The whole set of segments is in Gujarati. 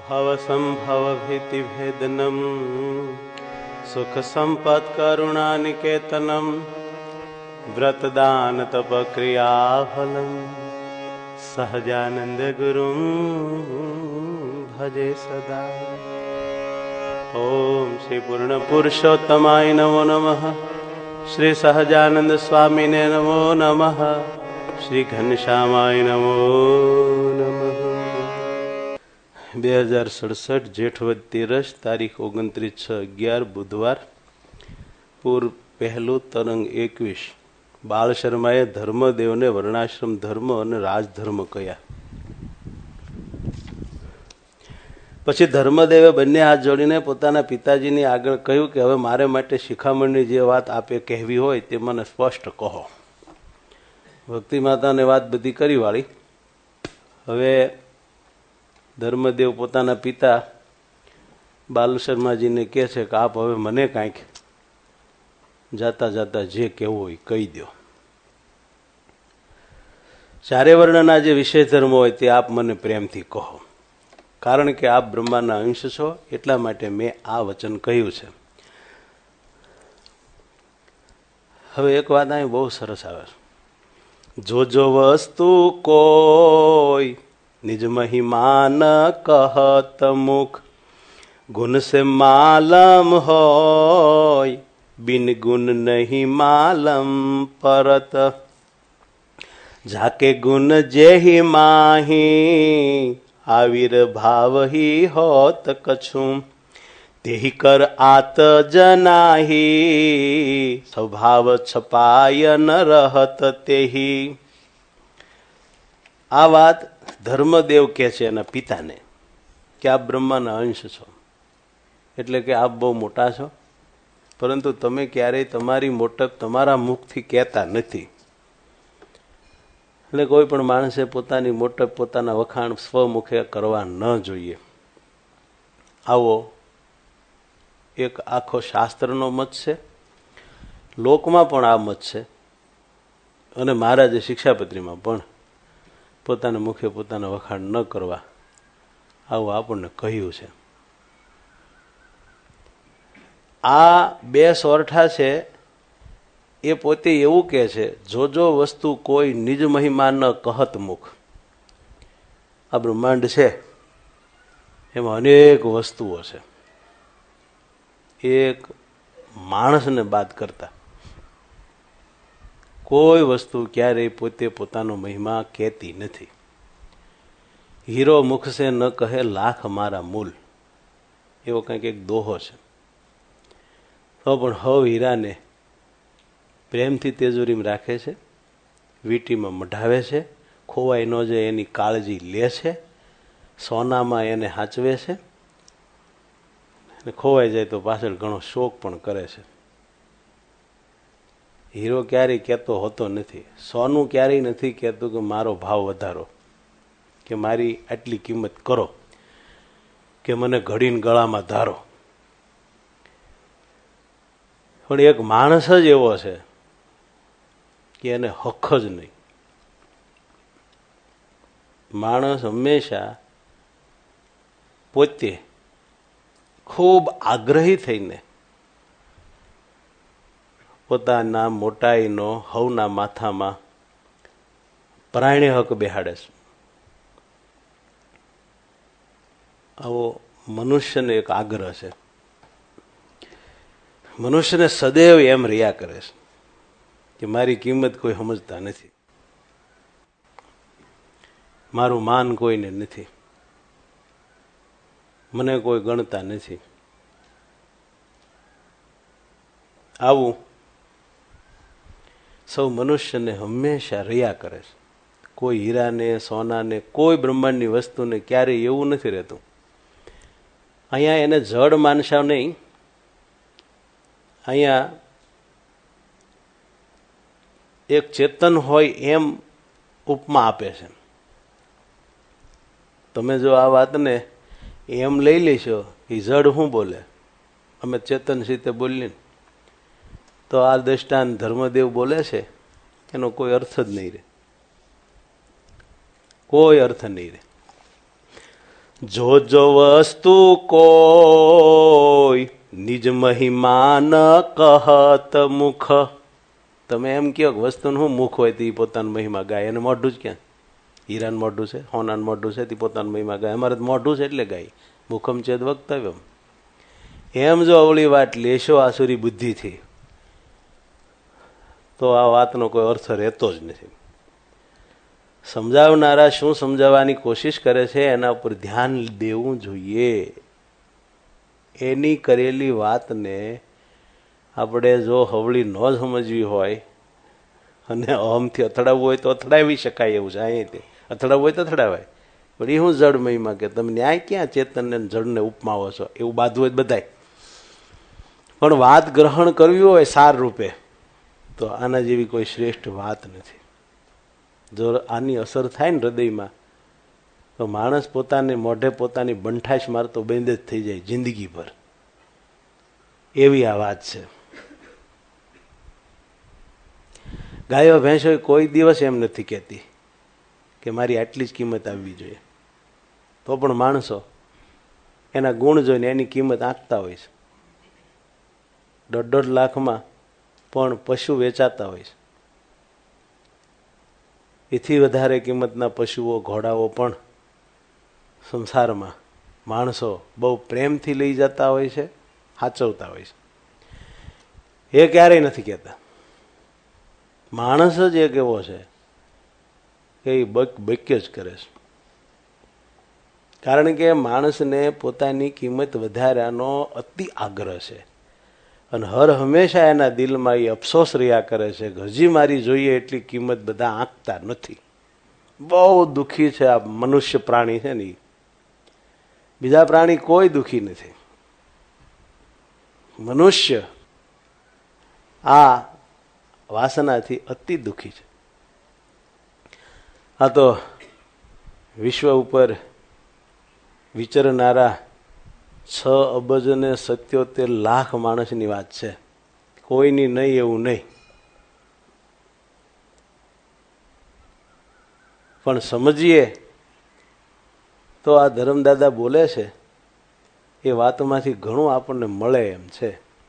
भवसंभवभीतिभेदनम् सुखसम्पत्करुणानिकेतनम् व्रतदानतपक्रियाफलम् सहजानन्दगुरुं भजे सदा। ॐ श्री पूर्णपुरुषोत्तमाय नमो नमः। श्री सहजानंद स्वामिने नमो नमः। श्री घनश्यामाय नमो नमः। 2067 જેઠવદ તેરસ તારીખ 29/6/11 બુધવાર પૂર્વ પહેલું તરંગ 21। બાળ શર્માએ ધર્મદેવને વર્ણાશ્રમ ધર્મ અને રાજધર્મ કહ્યા। પછી ધર્મદેવે બંને હાથ જોડીને પોતાના પિતાજીની આગળ કહ્યું કે હવે મારે માટે શિખામણની જે વાત આપે કહેવી હોય તે મને સ્પષ્ટ કહો। ભક્તિ માતાને વાત બધી કરી વાળી। હવે ધર્મદેવ પોતાના પિતા બાલ શર્માજીને કહે છે કે આપ હવે મને કાંઈક જાતા જાતા જે કહેવું હોય કહી દો। ચારે વર્ણના જે વિષય ધર્મ હોય તે આપ મને પ્રેમથી કહો, કારણ કે આપ બ્રહ્માના અંશ છો એટલા માટે મેં આ વચન કહ્યું છે। હવે એક વાત અહીં બહુ સરસ આવે છે, જો વસ્તુ કોઈ निज महिमान कहत मुख गुण से मालम होय बिन गुण नहीं मालम परत जाके गुण जेहि माही आविर्भाव ही होत कछु तेहि कर आत जनाही स्वभाव छपाय न रहत तेहि। આ વાત ધર્મદેવ કહે છે એના પિતાને કે આપ બ્રહ્માના અંશ છો, એટલે કે આપ બહુ મોટા છો, પરંતુ તમે ક્યારેય તમારી મોટપ તમારા મુખથી કહેતા નથી। એટલે કોઈ પણ માણસે પોતાની મોટપ પોતાના વખાણ સ્વમુખે કરવા ન જોઈએ। આવો એક આખો શાસ્ત્રનો મત છે, લોકમાં પણ આ મત છે, અને મહારાજે શિક્ષાપત્રીમાં પણ પોતાના મુખે પોતાના વખાણ ન કરવા આવું આપણને કહ્યું છે। આ બે સોરઠા છે એ પોતે એવું કહે છે, જો વસ્તુ કોઈ નિજ મહિમા ન કહત મુખ। આ બ્રહ્માંડ છે એમાં અનેક વસ્તુઓ છે, એક માણસને બાદ કરતા કોઈ વસ્તુ ક્યારેય પોતે પોતાનો મહિમા કહેતી નથી। હીરો મુખ સે ન કહે લાખ મારા મૂલ, એવો કંઈક એક દોહો છે। તો પણ હવ હીરાને પ્રેમથી તિજોરીમાં રાખે છે, વીંટીમાં મઢાવે છે, ખોવાઈ ન જાય એની કાળજી લે છે, સોનામાં એને હાચવે છે, અને ખોવાઈ જાય તો પાછળ ઘણો શોક પણ કરે છે। હીરો ક્યારેય કહેતો હોતો નથી, સોનું ક્યારેય નથી કહેતું કે મારો ભાવ વધારો, કે મારી આટલી કિંમત કરો, કે મને ઘડીને ગળામાં ધારો। પણ એક માણસ જ એવો છે કે એને હક જ નહીં। માણસ હંમેશા પોતે ખૂબ આગ્રહી થઈને પોતાના મોટાઈનો હવના માથામાં પરાયણે હક બેહાડે છે। આવો મનુષ્યનો એક આગ્રહ છે। મનુષ્યને સદૈવ એમ રહ્યા કરે છે કે મારી કિંમત કોઈ સમજતા નથી, મારું માન કોઈને નથી, મને કોઈ ગણતા નથી। આવું સૌ મનુષ્યને હંમેશા રહ્યા કરે છે। કોઈ હીરાને સોનાને કોઈ બ્રહ્માંડની વસ્તુને ક્યારેય એવું નથી રહેતું। અહીંયા એને જડ માનશા નહીં, અહીંયા એક ચેતન હોય એમ ઉપમા આપે છે। તમે જો આ વાતને એમ લઈ લેશો એ જડ શું બોલે, અમે ચેતન રીતે બોલીએ, તો આ દ્રષ્ટાંત ધર્મદેવ બોલે છે એનો કોઈ અર્થ જ નહીં રહે, કોઈ અર્થ નહીં રહે। જો જો વસ્તુ કોઈ નિજ મહિમા ન કહત મુખ. તમે એમ કહો કે વસ્તુનું શું મુખ હોય તે પોતાનું મહિમા ગાય, અને મોઢું જ ક્યાં? હીરાનું મોઢું છે, હોનાનું મોઢું છે, તે પોતાનું મહિમા ગાય. અમારે મોઢું છે એટલે ગાય. મુખમ ચેદ વક્તવ્યમ. એમ જો અવળી વાત લેશો આસુરી બુદ્ધિથી તો આ વાતનો કોઈ અર્થ રહેતો જ નથી. સમજાવનારા શું સમજાવવાની કોશિશ કરે છે એના ઉપર ધ્યાન દેવું જોઈએ. એની કરેલી વાતને આપણે જો હવળી ન સમજવી હોય અને અહમથી અથડાવવું હોય તો અથડાવી શકાય એવું છે. અહીંથી અથડાવવું હોય તો અથડાવાય, પણ એ હું જડ મહિમા કે તમે ન્યાય ક્યાં ચેતનને જડને ઉપમાવો છો એવું બાંધવું હોય બધાય. પણ વાત ગ્રહણ કરવી હોય સાર રૂપે તો આના જેવી કોઈ શ્રેષ્ઠ વાત નથી. જો આની અસર થાય ને હૃદયમાં તો માણસ પોતાને મોઢે પોતાની બંઠાશ મારતો બંધ જ થઈ જાય જિંદગી ભર. એવી આ વાત છે. ગાયો ભેંસો કોઈ દિવસ એમ નથી કહેતી કે મારી આટલી જ કિંમત આવવી જોઈએ. તો પણ માણસો એના ગુણ જોઈને એની કિંમત આંકતા હોય છે. 1.5 લાખમાં પણ પશુ વેચાતા હોય છે. એથી વધારે કિંમતના પશુઓ, ઘોડાઓ પણ સંસારમાં માણસો બહુ પ્રેમથી લઈ જતા હોય છે, સાચવતા હોય છે. એ ક્યારેય નથી કહેતા. માણસ જ એક એવો છે કે એ બક્ય જ કરે છે. કારણ કે માણસને પોતાની કિંમત વધારવાનો અતિ આગ્રહ છે અને હર હંમેશા એના દિલમાં એ અફસોસ રહ્યા કરે છે કે હજી મારી જોઈએ એટલી કિંમત બધા આંકતા નથી. બહુ દુઃખી છે આ મનુષ્ય પ્રાણી છે ને. બીજા પ્રાણી કોઈ દુઃખી નથી. મનુષ્ય આ વાસનાથી અતિ દુઃખી છે. આ તો વિશ્વ ઉપર વિચરનારા 6 અબજ ને 77 લાખ માણસની વાત છે. કોઈની નહીં એવું નહીં. પણ સમજીએ તો આ ધર્મદાદા બોલે છે એ વાતમાંથી ઘણું આપણને મળે એમ છે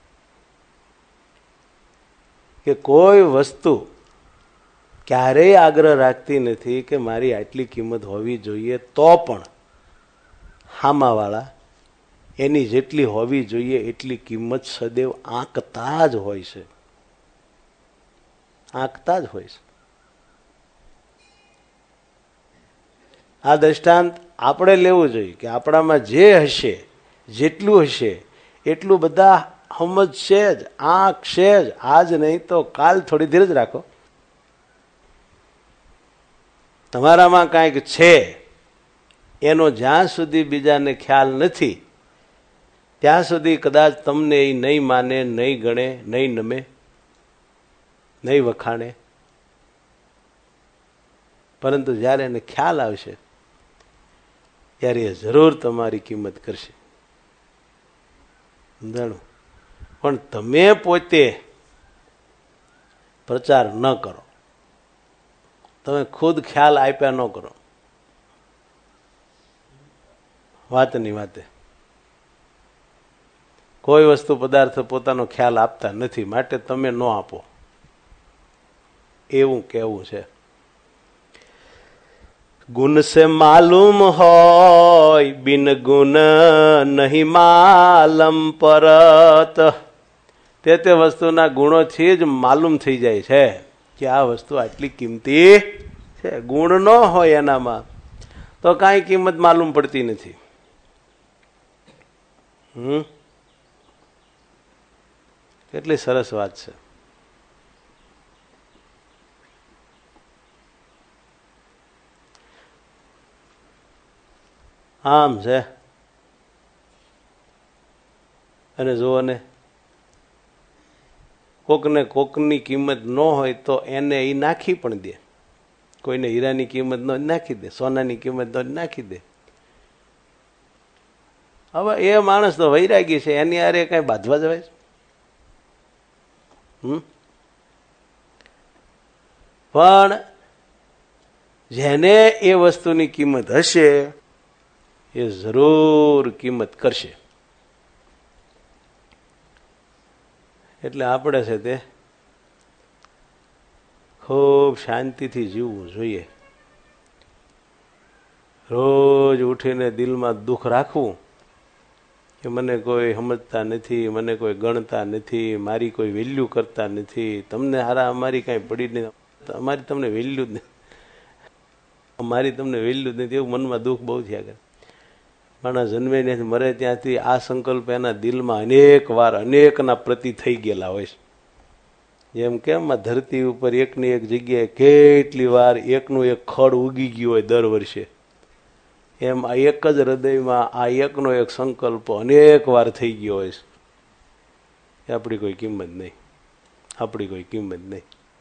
કે કોઈ વસ્તુ ક્યારેય આગ્રહ રાખતી નથી કે મારી આટલી કિંમત હોવી જોઈએ, તો પણ હામાવાળા એની જેટલી હોવી જોઈએ એટલી કિંમત સદૈવ આંકતા જ હોય છે. આંકતા જ હોય છે. આ દ્રષ્ટાંત આપણે લેવું જોઈએ કે આપણામાં જે હશે, જેટલું હશે એટલું બધા સમજશે જ, આંકશે જ. આજ નહીં તો કાલ. થોડી ધીરજ રાખો. તમારામાં કાંઈક છે એનો જ્યાં સુધી બીજાને ખ્યાલ નથી ત્યાં સુધી કદાચ તમને એ નહીં માને, નહીં ગણે, નહીં નમે, નહીં વખાણે. પરંતુ જ્યારે એને ખ્યાલ આવશે ત્યારે એ જરૂર તમારી કિંમત કરશે. સમજાણું? પણ તમે પોતે પ્રચાર ન કરો, તમે ખુદ ખ્યાલ આપ્યા ન કરો વાતની વાતે. કોઈ વસ્તુ પદાર્થ પોતાનો ખ્યાલ આપતા નથી, માટે તમે ન આપો એવું કહેવું છે. ગુણ સે માલુમ હોય બિન ગુણ નહીં માલમ પરત. તે વસ્તુના ગુણોથી જ માલુમ થઈ જાય છે કે આ વસ્તુ આટલી કિંમતી છે. ગુણ ન હોય એનામાં તો કાંઈ કિંમત માલુમ પડતી નથી. કેટલી સરસ વાત છે. આમ છે. અને જુઓ ને, કોકને કોકની કિંમત ન હોય તો એને એ નાખી પણ દે. કોઈને હીરાની કિંમત ન નાખી દે, સોનાની કિંમત ન નાખી દે. હવે એ માણસ તો વૈરાગી છે, એની હારે કઈ બાંધવા જવાય છે? પણ જેને એ વસ્તુની કિંમત હશે એ જરૂર કિંમત કરશે. એટલે આપણે છે તે ખૂબ શાંતિથી જીવવું જોઈએ. રોજ ઉઠીને દિલમાં દુઃખ રાખવું કે મને કોઈ સમજતા નથી, મને કોઈ ગણતા નથી, મારી કોઈ વેલ્યુ કરતા નથી, તમને હારા અમારી કાંઈ પડી નહીં, અમારી તમને વેલ્યુ જ નથી, અમારી તમને વેલ્યુ જ નથી, એવું મનમાં દુઃખ બહુ થયા કરે. માણસ જન્મે ને મરે ત્યાંથી આ સંકલ્પ એના દિલમાં અનેક વાર અનેકના પ્રતિ થઈ ગયેલા હોય છે. એમ કેમ આ ધરતી ઉપર એકની એક જગ્યાએ કેટલી વાર એકનું એક ખડ ઉગી ગયું હોય દર વર્ષે, એમ આ એક જ હૃદયમાં આ એકનો એક સંકલ્પ અનેક વાર થઈ ગયો હોય છે. આપણી કોઈ કિંમત નહીં, આપણી કોઈ કિંમત નહીં.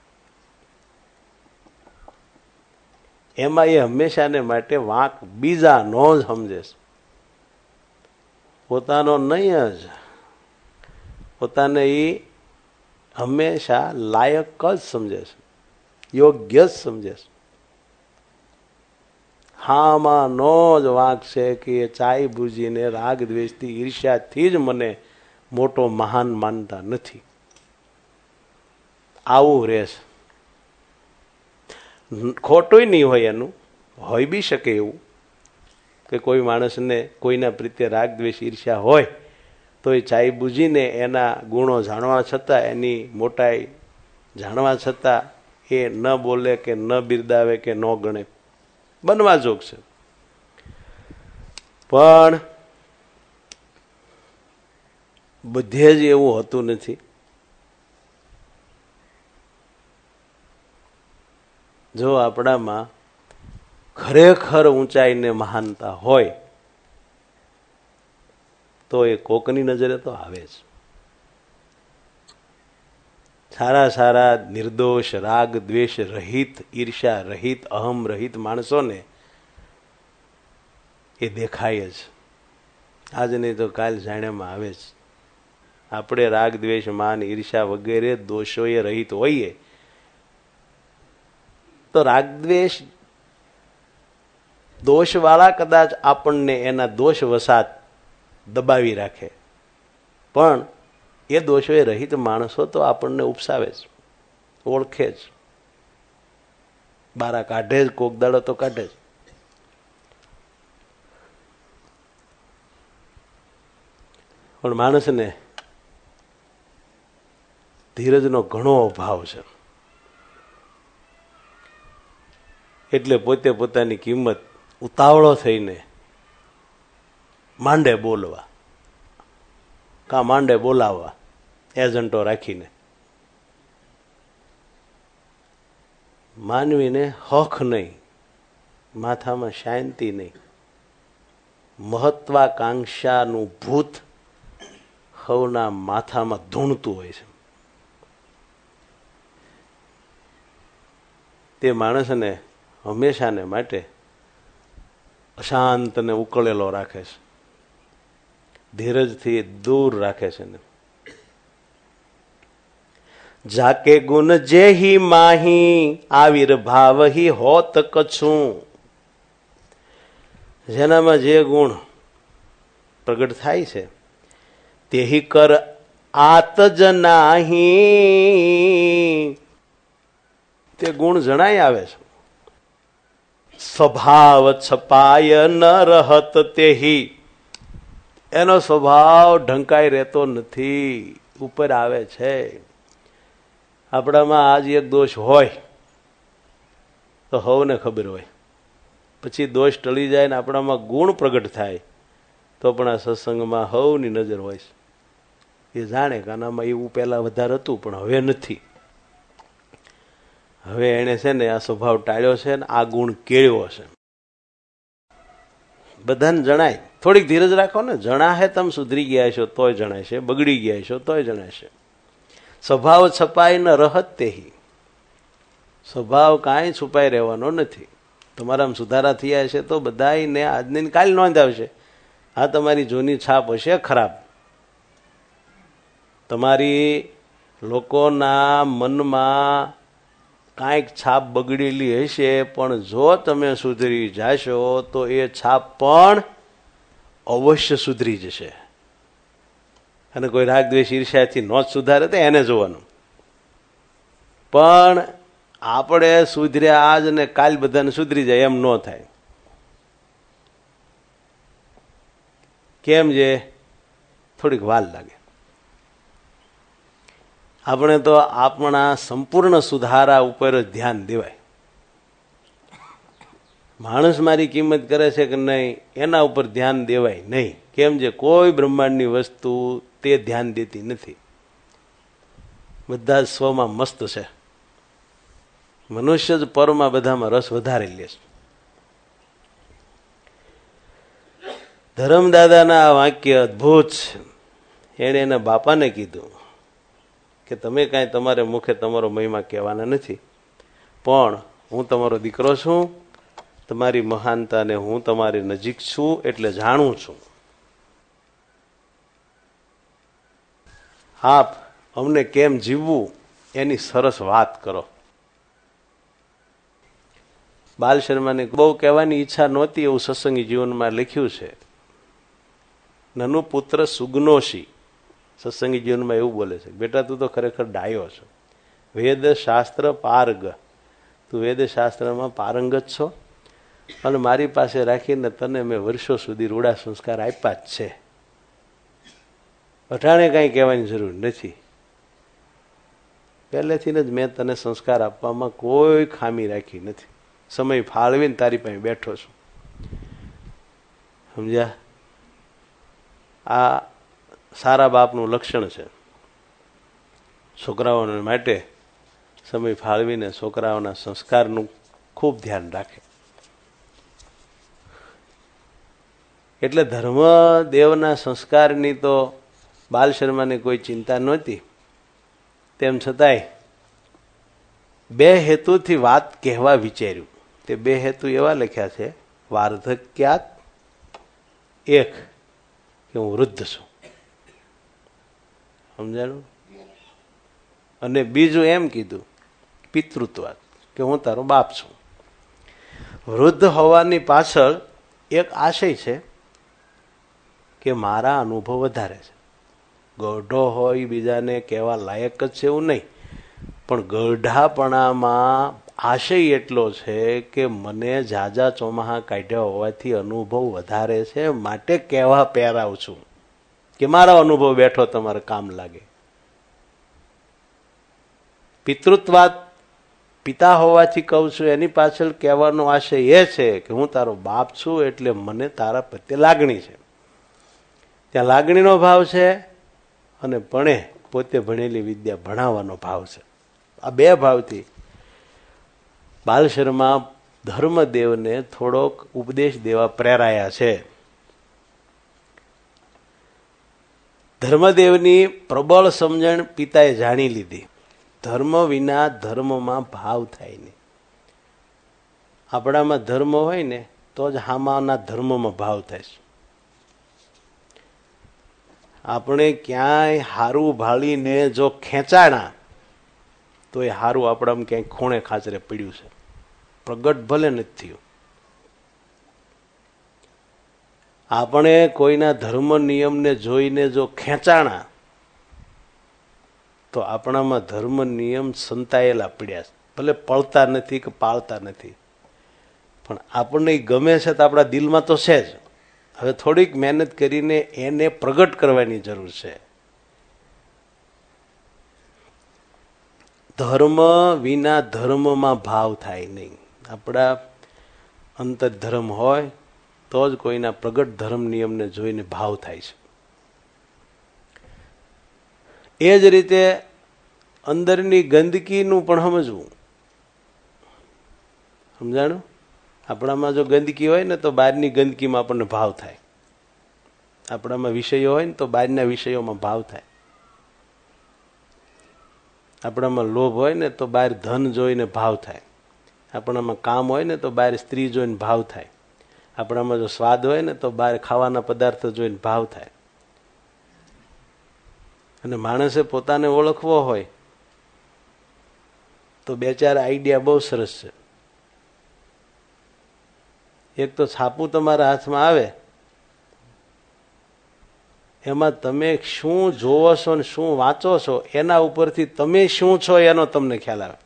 એમાં એ હંમેશાને માટે વાંક બીજાનો જ સમજે છે, પોતાનો નહીં જ. પોતાને એ હંમેશા લાયક જ સમજે છે, યોગ્ય જ સમજે છે. હામાંનો જ વાંક છે કે એ ચાય ભૂજીને રાગ દ્વેષથી ઈર્ષ્યાથી જ મને મોટો મહાન માનતા નથી. આવું રહેશે. ખોટું નહીં હોય, એનું હોઈ બી શકે એવું કે કોઈ માણસને કોઈના પ્રત્યે રાગ દ્વેષ ઈર્ષ્યા હોય તો એ ચાય બુજીને એના ગુણો જાણવા છતાં, એની મોટાઈ જાણવા છતાં એ ન બોલે કે ન બિરદાવે કે ન ગણે, બનવા જોગ છે. પણ બધે જ એવું હોતું નથી. જો આપણામાં ખરેખર ઊંચાઈને મહાનતા હોય તો એ કોકની નજરે તો આવે જ. સારા સારા નિર્દોષ રાગ દ્વેષ રહિત, ઈર્ષા રહિત, અહમ રહિત માણસોને એ દેખાય જ. આજ નહીં તો કાલ જાણ્યામાં આવે જ. આપણે રાગ દ્વેષ માન ઈર્ષા વગેરે દોષોએ રહિત હોઈએ તો રાગ દ્વેષ દોષવાળા કદાચ આપણને એના દોષ વસાત દબાવી રાખે, પણ એ દોષોએ રહિત માણસો તો આપણને ઉપસાવે જ, ઓળખે જ, બારા કાઢે જ, કોક દાડો તો કાઢે જ. પણ માણસને ધીરજનો ઘણો અભાવ છે. એટલે પોતે પોતાની કિંમત ઉતાવળો થઈને માંડે બોલવા, કા માંડે બોલાવવા એજન્ટો રાખીને. માનવીને હખ નહીં, માથામાં શાંતિ નહીં, મહત્વાકાંક્ષાનું ભૂત સૌના માથામાં ધૂણતું હોય છે. તે માણસને હંમેશાને માટે અશાંત ને ઉકળેલો રાખે છે, ધીરજથી દૂર રાખે છે. જાકે ગુણ જેહી માહી આવિર્ભાવ હી હોત કછું. જેનામાં જે ગુણ પ્રગટ થાય છે તેહી કર આત જ નાહી. તે ગુણ જણાય આવે છે. સ્વભાવ છપાય ન રહત તેહી. એનો સ્વભાવ ઢંકાઈ રહેતો નથી, ઉપર આવે છે. આપણામાં આજ એક દોષ હોય તો હવને ખબર હોય, પછી દોષ ટળી જાય ને આપણામાં ગુણ પ્રગટ થાય તો પણ આ સત્સંગમાં હવની નજર હોય છે. એ જાણે કે આનામાં એવું પહેલા વધારે હતું પણ હવે નથી. હવે એને છે ને આ સ્વભાવ ટાળ્યો છે ને આ ગુણ કેળ્યો છે. બધાને જણાય. થોડીક ધીરજ રાખો ને, જણાશે તમે સુધરી ગયા છો તોય જણાય છે, બગડી ગયા છો તોય જણાય છે. સ્વભાવ છપાય ન રહત તેહી. સ્વભાવ કાંઈ છુપાઈ રહેવાનો નથી. તમારામાં સુધારા થયા છે તો બધાને આજની કાલ નોંધ આવશે. આ તમારી જૂની છાપ હશે ખરાબ, તમારી લોકોના મનમાં કાંઈક છાપ બગડેલી હશે, પણ જો તમે સુધરી જાશો તો એ છાપ પણ અવશ્ય સુધરી જશે. અને કોઈ રાગ દ્વેષ ઈર્ષ્યાથી ન જ સુધારે તો એને જોવાનું. પણ આપણે સુધર્યા આજ ને કાલ બધાને સુધરી જાય એમ ન થાય. કેમ છે? થોડીક વાર લાગે. આપણે તો આપણા સંપૂર્ણ સુધારા ઉપર જ ધ્યાન દેવાય. માણસ મારી કિંમત કરે છે કે નહીં એના ઉપર ધ્યાન દેવાય નહીં. કેમ છે? કોઈ બ્રહ્માંડની વસ્તુ તે ધ્યાન દેતી નથી. બધા જ સ્વમાં મસ્ત છે. મનુષ્ય જ પરમાં બધામાં રસ વધારે લે છે. ધર્મદાદાના આ વાક્ય અદભુત છે. એણે એના બાપાને કીધું કે તમે કાંઈ તમારે મુખે તમારો મહિમા કહેવાના નથી, પણ હું તમારો દીકરો છું, તમારી મહાનતાને હું તમારી નજીક છું એટલે જાણું છું. આપ અમને કેમ જીવવું એની સરસ વાત કરો. બાલ શર્માને બહુ કહેવાની ઈચ્છા નહોતી એવું સત્સંગી જીવનમાં લખ્યું છે. નનુ પુત્ર સુગ્નોશી સત્સંગી જીવનમાં એવું બોલે છે, બેટા તું તો ખરેખર ડાયો છો, વેદ શાસ્ત્ર પારગ, તું વેદ શાસ્ત્રમાં પારંગત છો અને મારી પાસે રાખીને તને મેં વર્ષો સુધી રૂડા સંસ્કાર આપ્યા જ છે. અટાણે કાંઈ કહેવાની જરૂર નથી. પહેલેથી જ મેં તને સંસ્કાર આપવામાં કોઈ ખામી રાખી નથી. સમય ફાળવીને તારી પાસે બેઠો છું. સમજ્યા? આ સારા બાપનું લક્ષણ છે. છોકરાઓને માટે સમય ફાળવીને છોકરાઓના સંસ્કારનું ખૂબ ધ્યાન રાખે. એટલે ધર્મદેવના સંસ્કારની તો બાલ શર્માને કોઈ ચિંતા નહોતી. તેમ છતાંય બે હેતુથી વાત કહેવા વિચાર્યું. તે બે હેતુ એવા લખ્યા છે, વાર્ધક્યાત એક કે હું વૃદ્ધ છું, સમજાણું, અને બીજું એમ કીધું પિતૃત્વાત કે હું તારો બાપ છું. વૃદ્ધ હોવાની પાછળ એક આશય છે કે મારા અનુભવ વધારે છે. ગઢો હોય બીજાને કહેવા લાયક જ છે એવું નહીં, પણ ગઢાપણામાં આશય એટલો છે કે મને ઝાઝા ચોમાહા કાઢ્યા હોવાથી અનુભવ વધારે છે, માટે કહેવા પહેરાવું છું કે મારો અનુભવ બેઠો તમારે કામ લાગે. પિતૃત્વાત પિતા હોવાથી કહું છું એની પાછળ કહેવાનો આશય એ છે કે હું તારો બાપ છું એટલે મને તારા પ્રત્યે લાગણી છે. ત્યાં લાગણીનો ભાવ છે અને પોતે ભણેલી વિદ્યા ભણાવવાનો ભાવ છે. આ બે ભાવથી બાલ શર્મા ધર્મદેવને થોડોક ઉપદેશ દેવા પ્રેરાયા છે. ધર્મદેવની પ્રબળ સમજણ પિતાએ જાણી લીધી. ધર્મ વિના ધર્મમાં ભાવ થાય નહીં. આપણામાં ધર્મ હોય ને તો જ હામાના ધર્મમાં ભાવ થાય છે. આપણે ક્યાંય હારું ભાળીને જો ખેંચાણા તો એ હારું આપણામાં ક્યાંય ખૂણે ખાચરે પડ્યું છે, પ્રગટ ભલે નથી થયું. આપણે કોઈના ધર્મ નિયમને જોઈને જો ખેંચાણા તો આપણામાં ધર્મ નિયમ સંતાયેલા પડ્યા છે. ભલે પળતા નથી કે પાળતા નથી, પણ આપણને ગમે છે તો આપણા દિલમાં તો છે જ. હવે થોડીક મહેનત કરીને એને પ્રગટ કરવાની જરૂર છે. ધર્મ વિના ધર્મમાં ભાવ થાય નહીં. આપણા અંતર્ધર્મ હોય તો જ કોઈના પ્રગટ ધર્મ નિયમને જોઈને ભાવ થાય છે. એ જ રીતે અંદરની ગંદકીનું પણ સમજવું. સમજાણું? આપણામાં જો ગંદકી હોય ને તો બહારની ગંદકીમાં આપણને ભાવ થાય. આપણામાં વિષયો હોય ને તો બહારના વિષયોમાં ભાવ થાય. આપણામાં લોભ હોય ને તો બહાર ધન જોઈને ભાવ થાય. આપણામાં કામ હોય ને તો બહાર સ્ત્રી જોઈને ભાવ થાય. આપણામાં જો સ્વાદ હોય ને તો બહાર ખાવાના પદાર્થો જોઈને ભાવ થાય. અને માણસે પોતાને ઓળખવો હોય તો બે ચાર આઈડિયા બહુ સરસ છે. એક તો છાપું તમારા હાથમાં આવે એમાં તમે શું જોવો છો ને શું વાંચો છો એના ઉપરથી તમે શું છો એનો તમને ખ્યાલ આવે.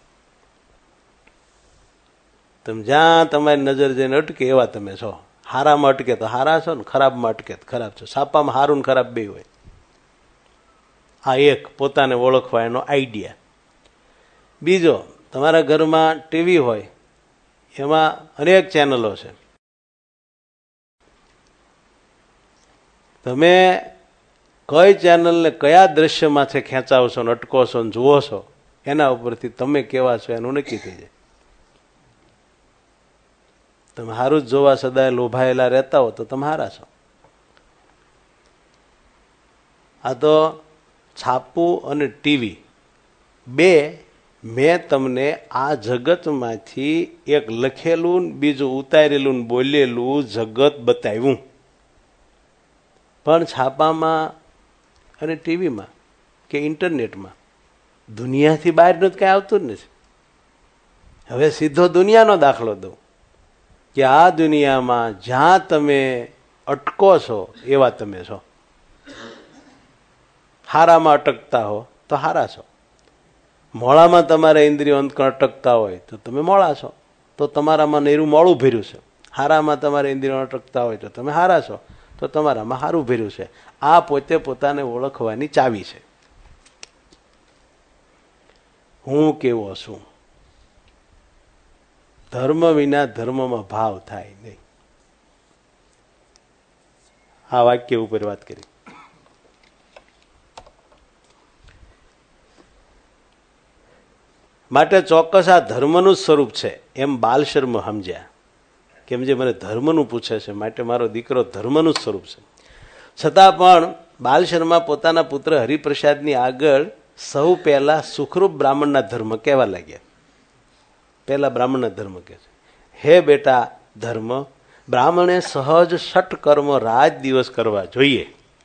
તમે જ્યાં તમારી નજર જઈને અટકે એવા તમે છો. હારામાં અટકે તો હારા છો ને ખરાબમાં અટકે તો ખરાબ છો. સાપામાં હારું ને ખરાબ બે હોય. આ એક પોતાને ઓળખવા એનો આઈડિયા. બીજો, તમારા ઘરમાં ટીવી હોય, એમાં અનેક ચેનલો છે. તમે કઈ ચેનલને કયા દ્રશ્યમાંથી ખેંચાવશો ને અટકો છો ને જુઓ છો એના ઉપરથી તમે કેવા છો એનું નક્કી થઈ જાય. તમે સારું જ જોવા સદાય લોભાયેલા રહેતા હો તો તમે હારા છો. આ તો છાપું અને ટીવી બે મેં તમને આ જગતમાંથી એક લખેલું બીજું ઉતારેલું બોલેલું જગત બતાવ્યું. પણ છાપામાં અને ટીવીમાં કે ઇન્ટરનેટમાં દુનિયાથી બહારનું જ કાંઈ આવતું જ નથી. હવે સીધો દુનિયાનો દાખલો દઉં કે આ દુનિયામાં જ્યાં તમે અટકો છો એવા તમે છો. હારામાં અટકતા હો તો હારા છો. મોળામાં તમારા ઇન્દ્રિયો અંતકણ અટકતા હોય તો તમે મોળા છો, તો તમારામાં નેરું મોળું ભર્યું છે. હારામાં તમારા ઇન્દ્રિયો અટકતા હોય તો તમે હારા છો, તો તમારામાં હારું ભર્યું છે. આ પોતે પોતાને ઓળખવાની ચાવી છે. હું કેવો છું. ધર્મ વિના ધર્મમાં ભાવ થાય નહીં. આ વાક્ય ઉપર વાત કરી. માટે ચોક્કસ આ ધર્મનું જ સ્વરૂપ છે એમ બાલશર્મ સમજ્યા. કેમ જે મને ધર્મનું પૂછે છે માટે મારો દીકરો ધર્મનું જ સ્વરૂપ છે. છતાં પણ બાલશર્મા પોતાના પુત્ર હરિપ્રસાદની આગળ સૌ પહેલા સુખરૂપ બ્રાહ્મણના ધર્મ કહેવા લાગ્યા. પહેલા બ્રાહ્મણના ધર્મ કહે છે, હે બેટા ધર્મ, બ્રાહ્મણે સહજ ષટ કર્મ રાત દિવસ કરવા જોઈએ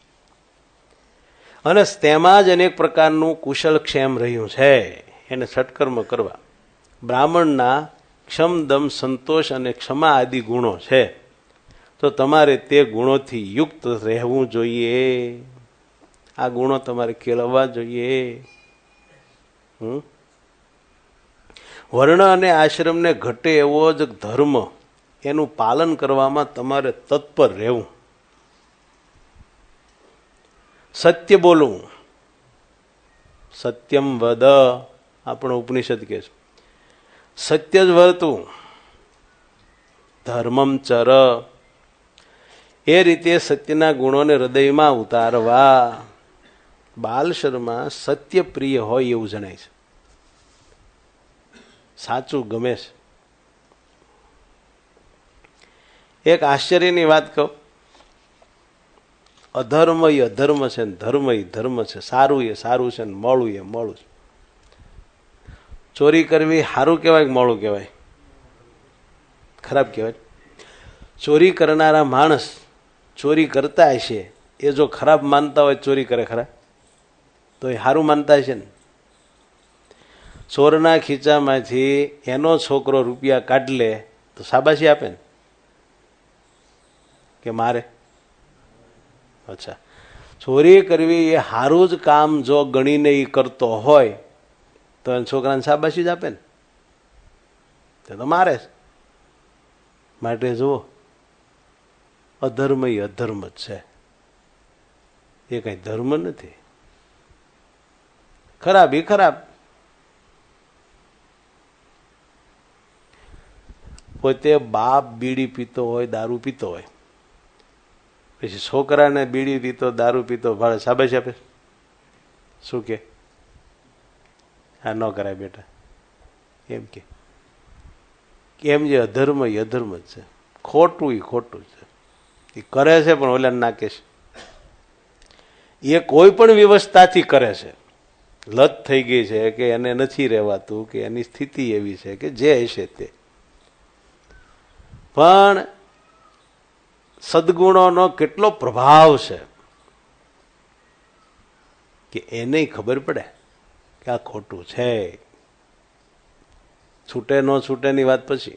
અને તેમાં જ અનેક પ્રકારનું કુશળ ક્ષેમ રહ્યું છે. એને સટકર્મ કરવા. બ્રાહ્મણના ક્ષમ દમ સંતોષ અને ક્ષમા આદિ ગુણો છે, તો તમારે તે ગુણોથી યુક્ત રહેવું જોઈએ. આ ગુણો તમારે કેળવવા જોઈએ. વર્ણ અને આશ્રમને ઘટે એવો જ ધર્મ, એનું પાલન કરવામાં તમારે તત્પર રહેવું. સત્ય બોલવું. સત્યમ વદ આપણો ઉપનિષદ કહે છે. સત્ય જ વર્તવું. ધર્મમ ચર, એ રીતે સત્યના ગુણોને હૃદયમાં ઉતારવા. બાલશર્મા સત્ય પ્રિય હોય એવું જણાય છે. સાચું ગમે છે. એક આશ્ચર્યની વાત કહું. અધર્મ એ અધર્મ છે ને ધર્મ એ ધર્મ છે. સારું એ સારું છે ને મોળું એ મોળું છે. ચોરી કરવી સારું કહેવાય કે મોળું કહેવાય? ખરાબ કહેવાય. ચોરી કરનારા માણસ ચોરી કરતા હશે એ જો ખરાબ માનતા હોય ચોરી કરે ખરા, તો એ સારું માનતા હશે ને. ચોરના ખીચામાંથી એનો છોકરો રૂપિયા કાઢ લે તો શાબાશી આપે ને કે મારે? અચ્છા, ચોરી કરવી એ સારું જ કામ જો ગણીને એ કરતો હોય તો એને છોકરાને શાબાશી જ આપે ને. તો મારે. માટે જુઓ, અધર્મ એ અધર્મ જ છે. એ કઈ ધર્મ નથી. ખરાબ એ ખરાબ. પોતે બાપ બીડી પીતો હોય, દારૂ પીતો હોય, પછી છોકરાને બીડી પીતો દારૂ પીતો ભાડે શાબાશી આપે? શું કે આ ન કરાય બેટા એમ કે? એમ જે અધર્મ એ અધર્મ જ છે. ખોટું એ ખોટું છે. એ કરે છે પણ ઓલા નાખે છે. એ કોઈ પણ વ્યવસ્થાથી કરે છે. લત થઈ ગઈ છે કે એને નથી રહેવાતું કે એની સ્થિતિ એવી છે કે જે હશે તે. પણ સદગુણોનો કેટલો પ્રભાવ છે કે એને ખબર પડે કે આ ખોટું છે. છૂટે ન છૂટેની વાત પછી.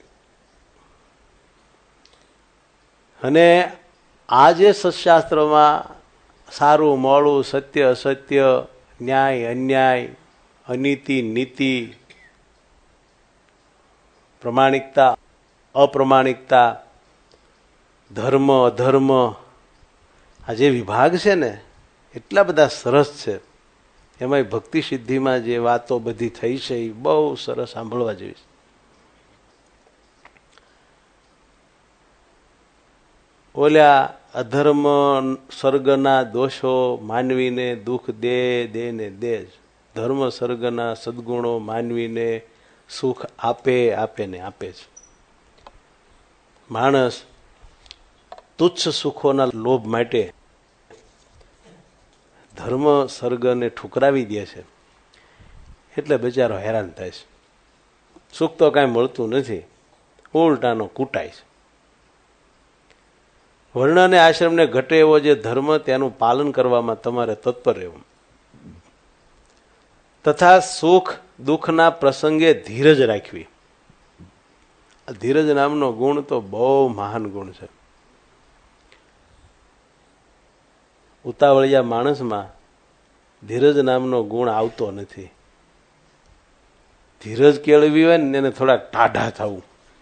અને આ જે સત્શાસ્ત્રોમાં સારું મોડું, સત્ય અસત્ય, ન્યાય અન્યાય, અનીતિ નીતિ, પ્રમાણિકતા અપ્રમાણિકતા, ધર્મ અધર્મ, આ જે વિભાગ છે ને એટલા બધા સરસ છે. એમાંય ભક્તિ સિદ્ધિમાં જે વાતો બધી થઈ છે એ બહુ સરસ સાંભળવા જેવી છે. ઓલ્યા અધર્મ સર્ગના દોષો માનવીને દુઃખ દે ને દે જ. ધર્મ સર્ગના સદગુણો માનવીને સુખ આપે ને આપે છે. માણસ તુચ્છ સુખોના લોભ માટે ધર્મ સર્ગને ઠુકરાવી દે છે એટલે બિચારો હેરાન થાય છે. સુખ તો કાંઈ મળતું નથી, ઉલટાનો કૂટાય છે. વર્ણ અને આશ્રમને ઘટે એવો જે ધર્મ તેનું પાલન કરવામાં તમારે તત્પર રહેવું. તથા સુખ દુઃખના પ્રસંગે ધીરજ રાખવી. ધીરજ નામનો ગુણ તો બહુ મહાન ગુણ છે. ઉતાવળિયા માણસમાં ધીરજ નામનો ગુણ આવતો નથી. ધીરજ કેળવી હોય ને એને થોડાક ટાઢા થવું.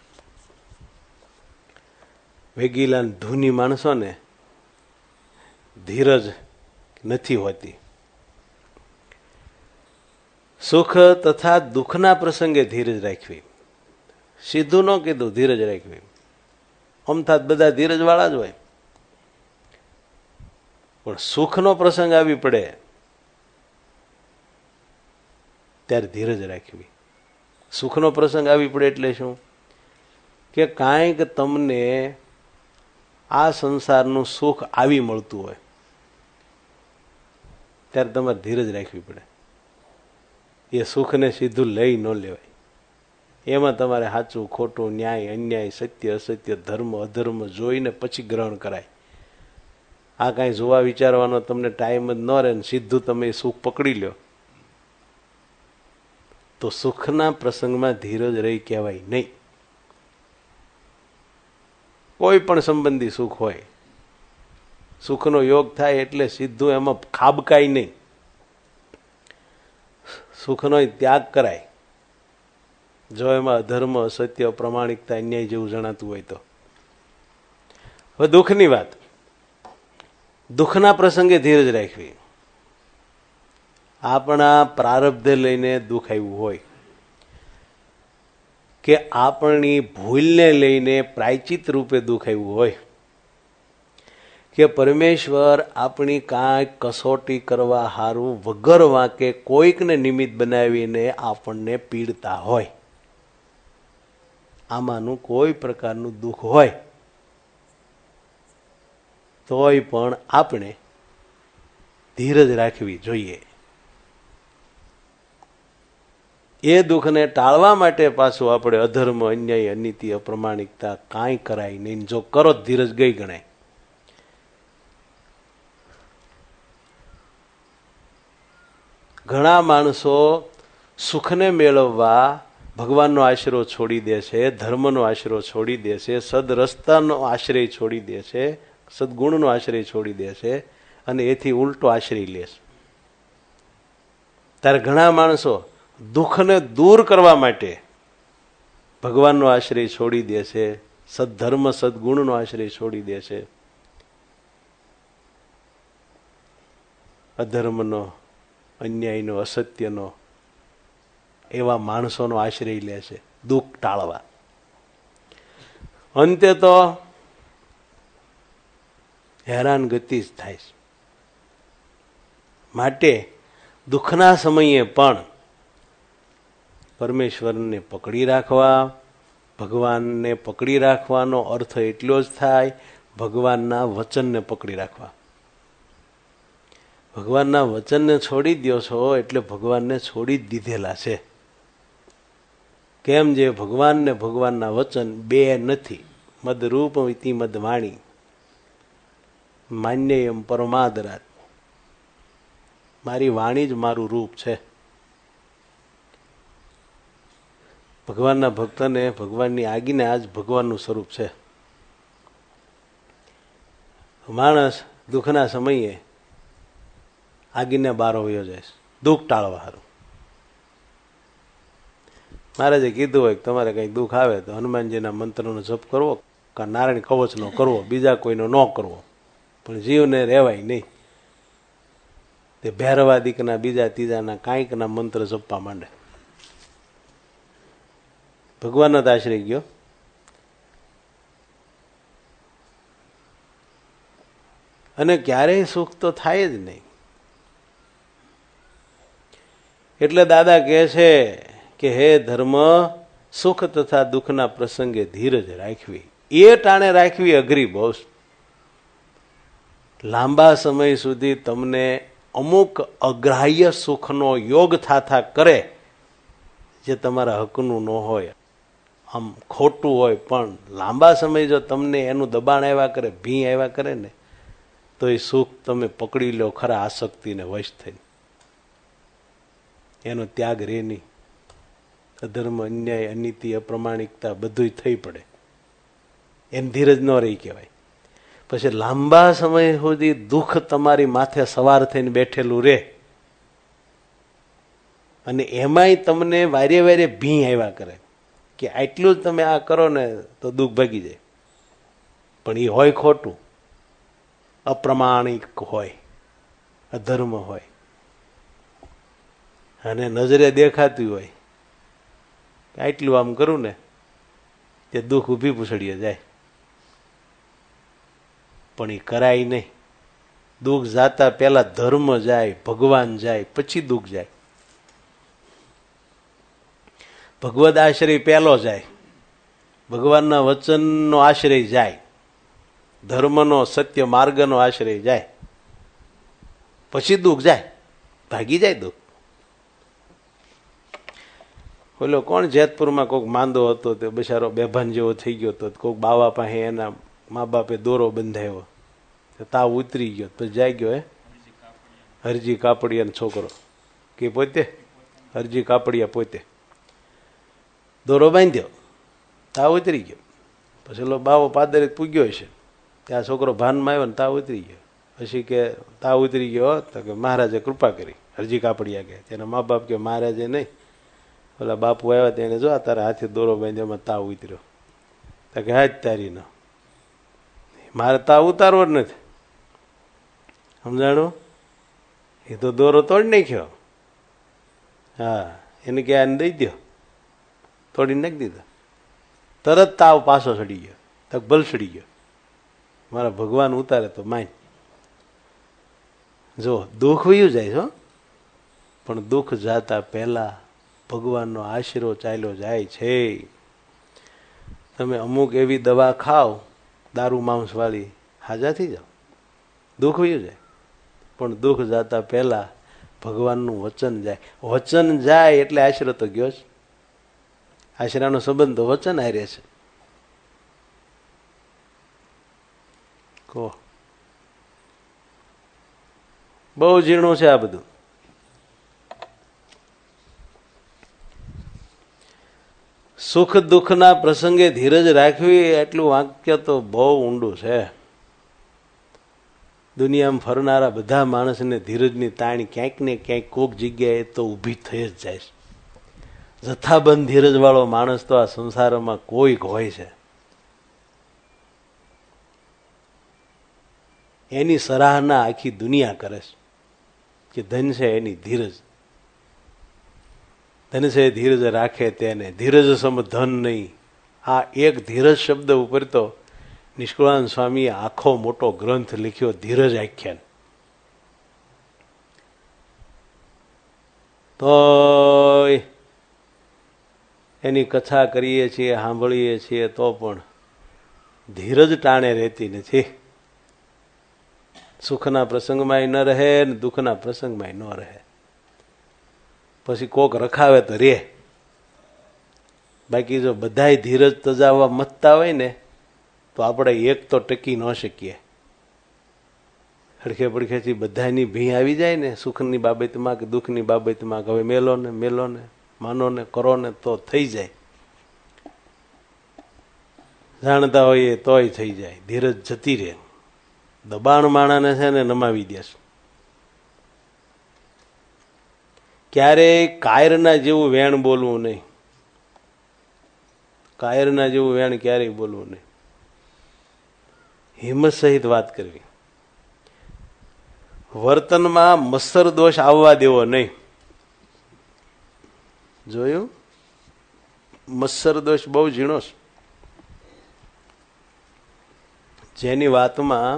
વેગીલા ધૂની માણસોને ધીરજ નથી હોતી. સુખ તથા દુઃખના પ્રસંગે ધીરજ રાખવી. સીધું ન કીધું, ધીરજ રાખવી. અમથા બધા ધીરજ વાળા જ હોય, પણ સુખનો પ્રસંગ આવી પડે ત્યારે ધીરજ રાખવી. સુખનો પ્રસંગ આવી પડે એટલે શું કે કાંઈક તમને આ સંસારનું સુખ આવી મળતું હોય ત્યારે તમારે ધીરજ રાખવી પડે. એ સુખને સીધું લઈ ન લેવાય. એમાં તમારે સાચું ખોટું, ન્યાય અન્યાય, સત્ય અસત્ય, ધર્મ અધર્મ જોઈને પછી ગ્રહણ કરાય. આ કાંઈ જોવા વિચારવાનો તમને ટાઈમ જ ન રહે ને સીધું તમે સુખ પકડી લ્યો તો સુખના પ્રસંગમાં ધીરજ રહી કહેવાય નહીં. કોઈ પણ સંબંધી સુખ હોય, સુખનો યોગ થાય એટલે સીધું એમાં ખાબકાય નહીં. સુખનો ત્યાગ કરાય જો એમાં અધર્મ અસત્ય પ્રામાણિકતા અન્યાય જેવું જણાતું હોય તો. હવે દુઃખની વાત. દુઃખના પ્રસંગે ધીરજ રાખવી. આપણા પ્રારબ્ધે લઈને દુઃખ આવ્યું હોય કે આપણી ભૂલને લઈને પ્રાયચિત રૂપે દુઃખ આવ્યું હોય કે પરમેશ્વર આપણી કાંઈક કસોટી કરવા હારું વગર વાંકે કોઈકને નિમિત્ત બનાવીને આપણને પીડતા હોય, આમાંનું કોઈ પ્રકારનું દુઃખ હોય તોય પણ આપણે ધીરજ રાખવી જોઈએ. એ દુઃખને ટાળવા માટે પાછું આપણે અધર્મ અન્યાય અનીતિ અપ્રમાણિકતા કાંઈ કરાય નહીં. જો કરો ધીરજ ગઈ ગણાય. ઘણા માણસો સુખને મેળવવા ભગવાનનો આશરો છોડી દે છે, ધર્મનો આશરો છોડી દે છે, સદરસ્તાનો આશ્રય છોડી દે છે, સદગુણનો આશ્રય છોડી દે છે અને એથી ઉલટો આશ્રય લે છે. ત્યારે ઘણા માણસો દુઃખને દૂર કરવા માટે ભગવાનનો આશ્રય છોડી દે છે, સદધર્મ સદગુણનો આશ્રય છોડી દે છે, અધર્મનો અન્યાયનો અસત્યનો એવા માણસોનો આશ્રય લે છે દુઃખ ટાળવા. અંતે તો હેરાનગતિ જ થાય છે. માટે દુઃખના સમયે પણ પરમેશ્વરને પકડી રાખવા. ભગવાનને પકડી રાખવાનો અર્થ એટલો જ થાય ભગવાનના વચનને પકડી રાખવા. ભગવાનના વચનને છોડી દો છો એટલે ભગવાનને છોડી જ દીધેલા છે. કેમ જે ભગવાન ને ભગવાનના વચન બે નથી. મદરૂપ ઇતિ મદવાણી માન્ય એમ પરમાદરાત. મારી વાણી જ મારું રૂપ છે. ભગવાનના ભક્તને ભગવાનની આજ્ઞા આજ ભગવાનનું સ્વરૂપ છે. માણસ દુઃખના સમયે આગીને બારો વયો જાય, દુઃખ ટાળવા સારું. મહારાજે કીધું હોય કે તમારે કંઈ દુઃખ આવે તો હનુમાનજીના મંત્રનો જપ કરવો, કે નારાયણ કવચનો કરવો, બીજા કોઈનો ન કરવો, પણ જીવને રહેવાય નહીં. તે ભૈરવાદિકના બીજા ત્રીજાના કાંઈકના મંત્ર જપવા માંડે. ભગવાનનો જ આશ્રય ગયો. અને ક્યારેય સુખ તો થાય જ નહીં. એટલે દાદા કહે છે કે હે ધર્મ, સુખ તથા દુઃખના પ્રસંગે ધીરજ રાખવી. એ ટાણે રાખવી અઘરી બહુ. લાંબા સમય સુધી તમને અમુક અગ્રાહ્ય સુખનો યોગ થાતા કરે, જે તમારા હકનું ન હોય, આમ ખોટું હોય, પણ લાંબા સમય જો તમને એનું દબાણ આવ્યા કરે, ભી આવ્યા કરે ને, તો એ સુખ તમે પકડી લો ખરા આસક્તિને વશ થઈને. એનો ત્યાગ રે નહીં. અધર્મ, અન્યાય, અનીતિ, અપ્રમાણિકતા બધું થઈ પડે. એને ધીરજ ન રહી કહેવાય. પછી લાંબા સમય સુધી દુઃખ તમારી માથે સવાર થઈને બેઠેલું રે, અને એમાંય તમને વારે વારે ભી આવ્યા કરે કે આટલું જ તમે આ કરો ને તો દુઃખ ભાગી જાય. પણ એ હોય ખોટું, અપ્રમાણિક હોય, અધર્મ હોય, અને નજરે દેખાતું હોય આટલું આમ કરું ને તે દુઃખ ઊભી પૂછડીએ જાય. પણ એ કરાય નહીં. દુઃખ જાતા પહેલા ધર્મ જાય, ભગવાન જાય, પછી દુઃખ જાય. ભગવદ આશ્રય પહેલો જાય, ભગવાનના વચનનો આશ્રય જાય, ધર્મનો સત્ય માર્ગનો આશ્રય જાય, પછી દુઃખ જાય, ભાગી જાય દુઃખ. ઓલો કોણ જેતપુરમાં કોઈક માંદો હતો, તે બિચારો બેભાન જેવો થઈ ગયો હતો. કોઈક બાવા પાસે એના મા બાપે દોરો બંધાવ્યો, તાવ ઉતરી ગયો, પછી જાય ગયો હરજી કાપડિયાનો છોકરો, કે પોતે હરજી કાપડિયા પોતે દોરો બાંધ્યો, તાવ ઉતરી ગયો. પછી ઓલો બાવો પાદરે પૂગ્યો છે, ત્યાં છોકરો ભાનમાં આવ્યો ને તાવ ઉતરી ગયો. પછી કે તાવ ઉતરી ગયો તો કે મહારાજે કૃપા કરી. હરજી કાપડિયા કે તેના મા બાપ કે મહારાજે નહીં, ઓલા બાપુ આવ્યા તેને જો તારા હાથે દોરો બાંધ્યોમાં તાવ ઉતર્યો. તો કે હા જ તારી ન, મારે તાવ ઉતારવો જ નથી. સમજાણું? એ તો દોરો તોડી નાખ્યો. હા, એને કે આને દઈ દો, તોડી નાખી દીધો. તરત તાવ પાછો ચડી ગયો. તક ભલ ચડી ગયો. મારા ભગવાન ઉતારે તો માન. જો દુઃખ વયું જાય છો, પણ દુઃખ જાતા પહેલા ભગવાનનો આશરો ચાલ્યો જાય છે. તમે અમુક એવી દવા ખાઓ, દારૂ માંસ વાળી, હાજા થઈ જાઓ, દુઃખ વયું જાય. પણ દુઃખ જાતા પહેલા ભગવાનનું વચન જાય. વચન જાય એટલે આશરો તો ગયો જ. આશરાનો સંબંધ તો વચન હારે છે. કહો, બહુ ઝીણું છે આ બધું. સુખ દુઃખના પ્રસંગે ધીરજ રાખવી, એટલું વાક્ય તો બહુ ઊંડું છે. દુનિયામાં ફરનારા બધા માણસને ધીરજની તાણ ક્યાંક ને ક્યાંક કોક જગ્યાએ તો ઊભી થઈ જ જાય છે. જથ્થાબંધ ધીરજ વાળો માણસ તો આ સંસારમાં કોઈક હોય છે. એની સરાહના આખી દુનિયા કરે છે કે ધન છે એની ધીરજ. ધન છે ધીરજ રાખે તેને, ધીરજ સમ ધન નહીં. આ એક ધીરજ શબ્દ ઉપર તો નિષ્કુળાનંદ સ્વામીએ આખો મોટો ગ્રંથ લખ્યો, ધીરજ આખ્યાન. તો એની કથા કરીએ છીએ, સાંભળીએ છીએ, તો પણ ધીરજ ટાણે રહેતી નથી. સુખના પ્રસંગમાં ન રહે ને દુઃખના પ્રસંગમાં ન રહે. પછી કોક રખાવે તો રે. બાકી જો બધાય ધીરજ તજાવવા મથતા હોય ને તો આપણે એક તો ટકી ન શકીએ. હડખે પડખેથી બધાની ભી આવી જાય ને સુખની બાબતમાં કે દુઃખની બાબતમાં, હવે મેલો ને માનો ને કરો ને તો થઈ જાય. જાણતા હોઈએ તોય થઈ જાય. ધીરજ જતી રહે. દબાણ માણાને છે ને નમાવી દેશે. ક્યારેય કાયરના જેવું વેણ બોલવું નહીં. કાયરના જેવું વેણ ક્યારેય બોલવું નહીં. હિંમત સહિત વાત કરવી. વર્તનમાં મત્સર દોષ આવવા દેવો નહીં. જોયું? મત્સર દોષ બહુ ઝીણો છે. જેની વાતમાં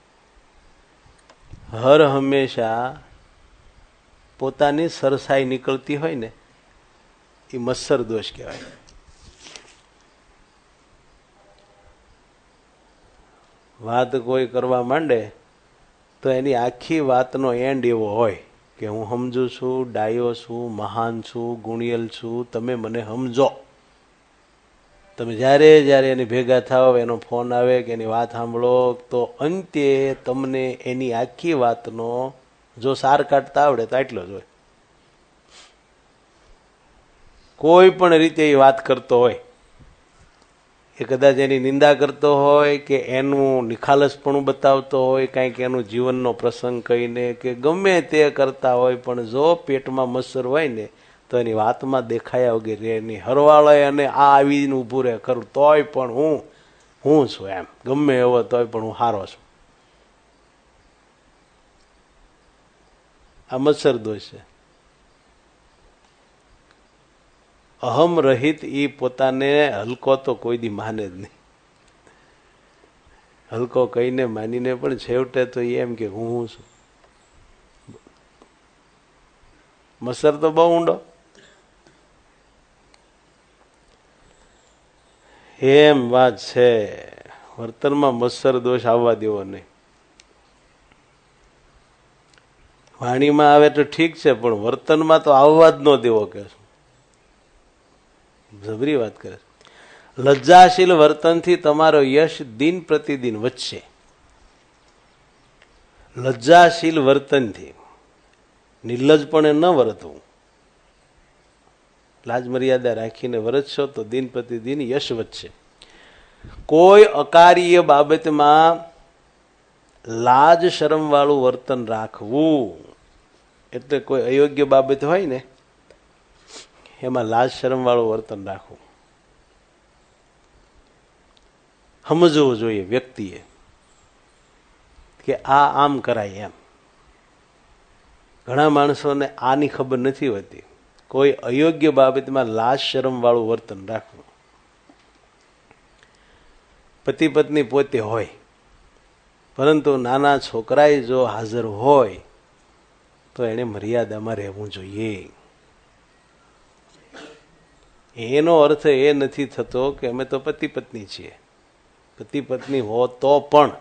હર હંમેશા પોતાની સરસાઈ નીકળતી હોય ને એ મત્સર દોષ કહેવાય. વાત કોઈ કરવા માંડે તો એની આખી વાતનો એન્ડ એવો હોય કે હું સમજુ છું, ડાયો છું, મહાન છું, ગુણિયલ છું, તમે મને સમજો. તમે જ્યારે જ્યારે એની ભેગા થાવ, એનો ફોન આવે કે એની વાત સાંભળો તો અંતે તમને એની આખી વાતનો જો સાર કાઢતા આવડે તો એટલો જ હોય. કોઈ પણ રીતે એ વાત કરતો હોય, એ કદાચ એની નિંદા કરતો હોય કે એનું નિખાલસપણું બતાવતો હોય, કાંઈક એનું જીવનનો પ્રસંગ કહીને કે ગમે તે કરતા હોય, પણ જો પેટમાં મત્સર હોય ને તો એની વાતમાં દેખાયા વગેરે એની હરવાળે અને આ આવીને ઊભું રહે ખરું તોય પણ હું છું એમ, ગમે એવો તોય પણ હું હારો છું. આ મત્સર દોષ છે. અહમ રહિત એ પોતાને હલકો તો કોઈ દી માને જ નહીં. હલકો કહીને માનીને પણ છેવટે તો એમ કે હું છું. મત્સર તો બહુ ઊંડો. એમ વાત છે. વર્તનમાં મત્સર દોષ આવવા દેવો નહીં. વાણીમાં આવે તો ઠીક છે, પણ વર્તનમાં તો આવવા જ ન દેવો કે જબરી વાત કરે. લજ્જાશીલ વર્તનથી તમારો યશ દિન પ્રતિદિન વધશે. લજ્જાશીલ વર્તનથી, નિર્લજપણે ન વર્તવું, લાજ મર્યાદા રાખીને વર્તશો તો દિન પ્રતિદિન યશ વધશે. કોઈ અકાર્ય બાબતમાં લાજ શરમ વાળું વર્તન રાખવું, એટલે કોઈ અયોગ્ય બાબત હોય ને એમાં લાજ શરમ વાળું વર્તન રાખવું. સમજવું જોઈએ વ્યક્તિએ કે આ આમ કરાય એમ. ઘણા માણસોને આની ખબર નથી હોતી. કોઈ અયોગ્ય બાબતમાં લાજ શરમ વાળું વર્તન રાખવું. પતિ પત્ની પોતે હોય, પરંતુ નાના છોકરાએ જો હાજર હોય તો એને મર્યાદામાં રહેવું જોઈએ. એનો અર્થ એ નથી થતો કે અમે તો પતિ પત્ની છીએ. પતિ પત્ની હો તો પણ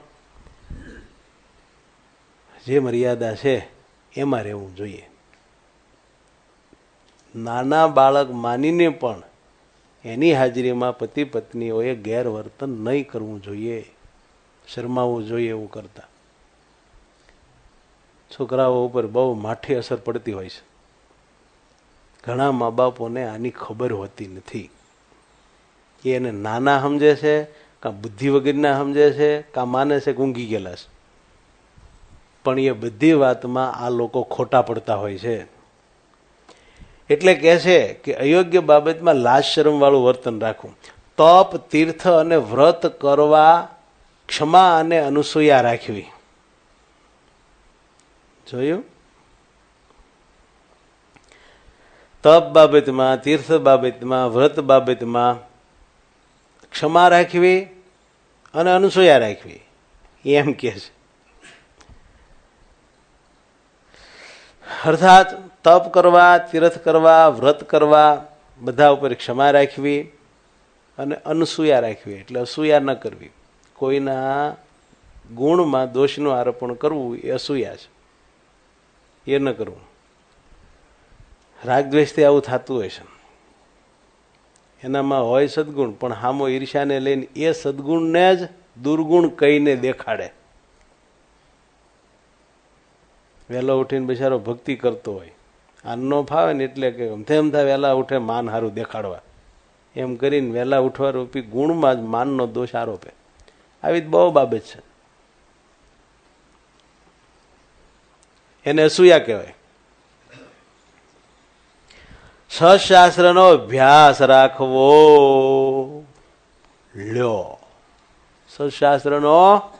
જે મર્યાદા છે એમાં રહેવું જોઈએ. નાના બાળક માનીને પણ એની હાજરીમાં પતિ પત્નીઓએ ગેરવર્તન નહીં કરવું જોઈએ, શરમાવવું જોઈએ. એવું કરતા છોકરાઓ ઉપર બહુ માઠી અસર પડતી હોય છે. ઘણા મા બાપોને આની ખબર હોતી નથી. એને નાના સમજે છે, કાં બુદ્ધિ વગરના સમજે છે, કાં માને છે કે ઊંઘી ગયેલા છે. પણ એ બધી વાતમાં આ લોકો ખોટા પડતા હોય છે. એટલે કહે છે કે અયોગ્ય બાબતમાં લાજ શરમ વાળું વર્તન રાખવું. તપ, તીર્થ અને વ્રત કરવા ક્ષમા અને અનુસૂયા રાખવી. જોયું? તપ બાબતમાં, તીર્થ બાબતમાં, વ્રત બાબતમાં ક્ષમા રાખવી અને અનુસૂયા રાખવી એમ કે છે. અર્થાત તપ કરવા, તીર્થ કરવા, વ્રત કરવા બધા ઉપર ક્ષમા રાખવી અને અનસૂયા રાખવી. એટલે અસૂયા ન કરવી. કોઈના ગુણમાં દોષનું આરોપણ કરવું એ અસૂયા છે, એ ન કરવું. રાગદ્વેષથી આવું થતું હોય છે. એનામાં હોય સદગુણ, પણ હામો ઈર્ષ્યાને લઈને એ સદગુણને જ દુર્ગુણ કહીને દેખાડે. વહેલો ઉઠીને બિચારો ભક્તિ કરતો હોય, આ ન ફાવે ને એટલે કે તેમ થાય વહેલા ઉઠે માન હારું દેખાડવા, એમ કરીને વહેલા ઉઠવા રૂપી ગુણમાં જ માનનો દોષ આરોપે. આવી બહુ બાબત છે. એને અસૂયા કહેવાય. સશાસ્ત્રનો અભ્યાસ રાખવો. લ્યો, સશાસ્ત્રનો